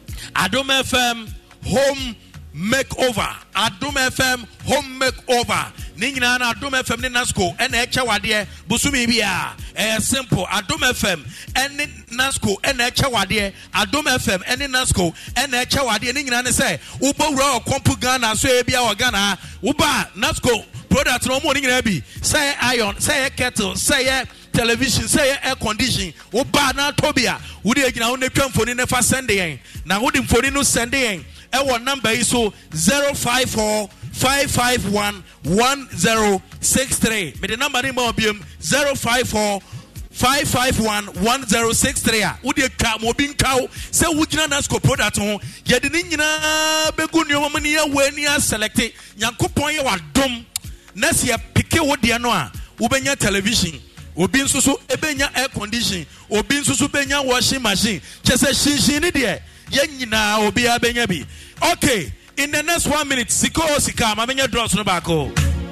Adom F M home makeover. Adom F M home makeover. Ningina na Adom F M ni Nasco and echa wadie busumi bia. Eh simple Adom F M and Nasco and echa wadie Adom F M and Nasco and echa wadie ningina ne say uba ura Compute Ghana so e bia organa uba Nasco product no mo ningina bi say iron say kettle say television say air condition uba na tobia wudi egina won netwa mfoni ne fa send yen na wudi mfoni no send yen e won number is so zero five four five five one one zero six three. Me the number ni mo biem zero five four five five one one zero six three. Udi ka mo bin kaw se wugina Nasco product ho ye de ni nyina begu nneoma mani ya wani ya select Nyankopon ye wadom na se pike wo de no a ubenya television obi nso so ebenya air condition obi nso so benya washing machine chese shin ni de ye nyina obi abenya bi. Okay, in the next one minute, Siko Sika, Mamenya draws no backo.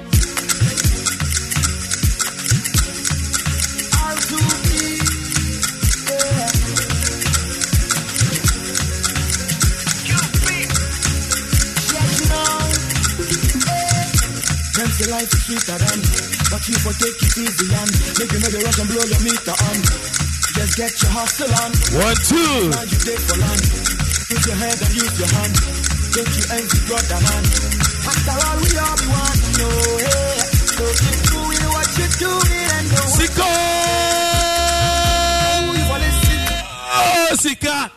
Your life is sweeter than, but you for take it easy and make you know the rush and blow your meter on. Just get your hustle on. One, two. Now you day for land. Use your head and use your hand. Don't you envy brother man. After all we all be one, no hey. So keep doing what you're doing and no Siko Oh Sika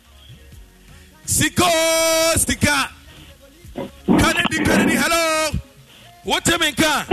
Siko Sika Kennedy Kennedy hello. What you mean ka?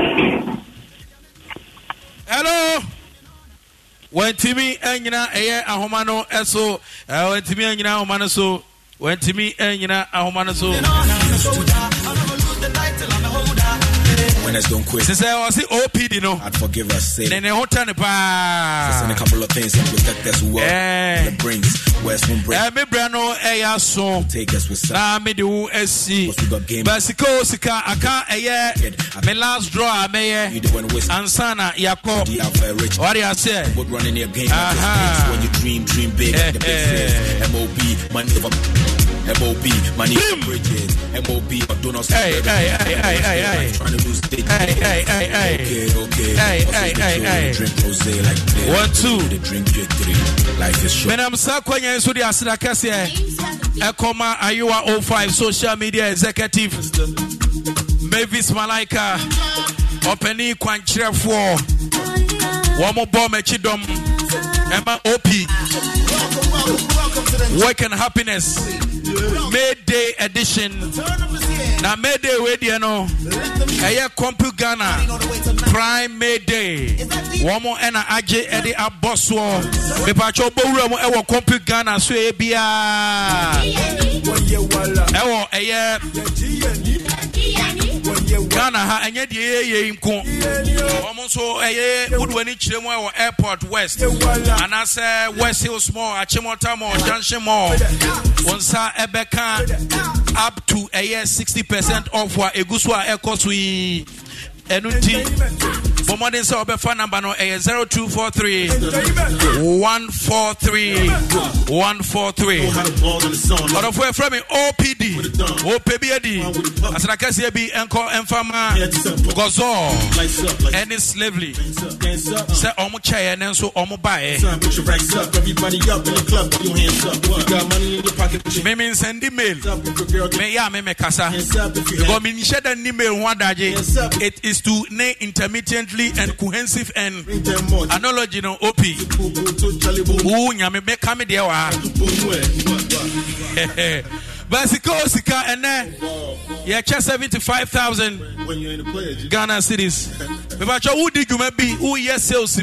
Hello. When Timmy Engina eye ahomano eso when Timmy Engina ahomano so when Timmy Engina ahomano so Runners don't quit. Since I was the O P D, no, I'd forgive us. Say then a hotel and a couple of things and protect us well. Eh. The brings West one break. Eh, me brano eh so take us with some. Na me do S C. Basiko sika aka eh me last draw me eh. Ansana yako. What you say? But running your game like when you dream, dream big. The big says M O B money over M O B money over bridges. M O B but don't hey, hey, hey, hey, hey, hey. Trying to lose state. Hey, hey, hey, hey. Okay, okay. Hey, hey, hey, hey. Drink rosé like play. One, two. The drink get three. Life is short. Menam Sakwanya Sudi Asina Kasia. Ekoma Ayua oh five social media executive. Mavis Malaika. Openi Kwanchira four. Wamo Bomb Chidom. Emma O P. Work and Happiness. May Day edition. Now May Day we no. Aya Kompu Ghana. Prime May Day. Wamo ena aje edi aboswo. Me pacho bowura mo ewo Kompu Ghana so ebia. Ewo eye Ghana ha enye de ye nko. Wamo so eye wudwani kire mo ewo Airport West. Anase West Hills Mall, Achimota Mall, Junction Mall. Onsa ebeka up to a year sixty percent off wa eguswa ekosui enuti bomodin so obefa number no a zero two four three one four three one four three out of where from O P D O P B D asana kase bi enko enfama gozo any slavery say omo chaye nenso omo bae me mean send email me ya me me kasa because me share the email one daje it is to name intermittently and cohesive and analogy no O P who nyame me come there wa Basiko sika ene ye cha seventy-five thousand Ghana cedis me ba cho who did you maybe who yes sales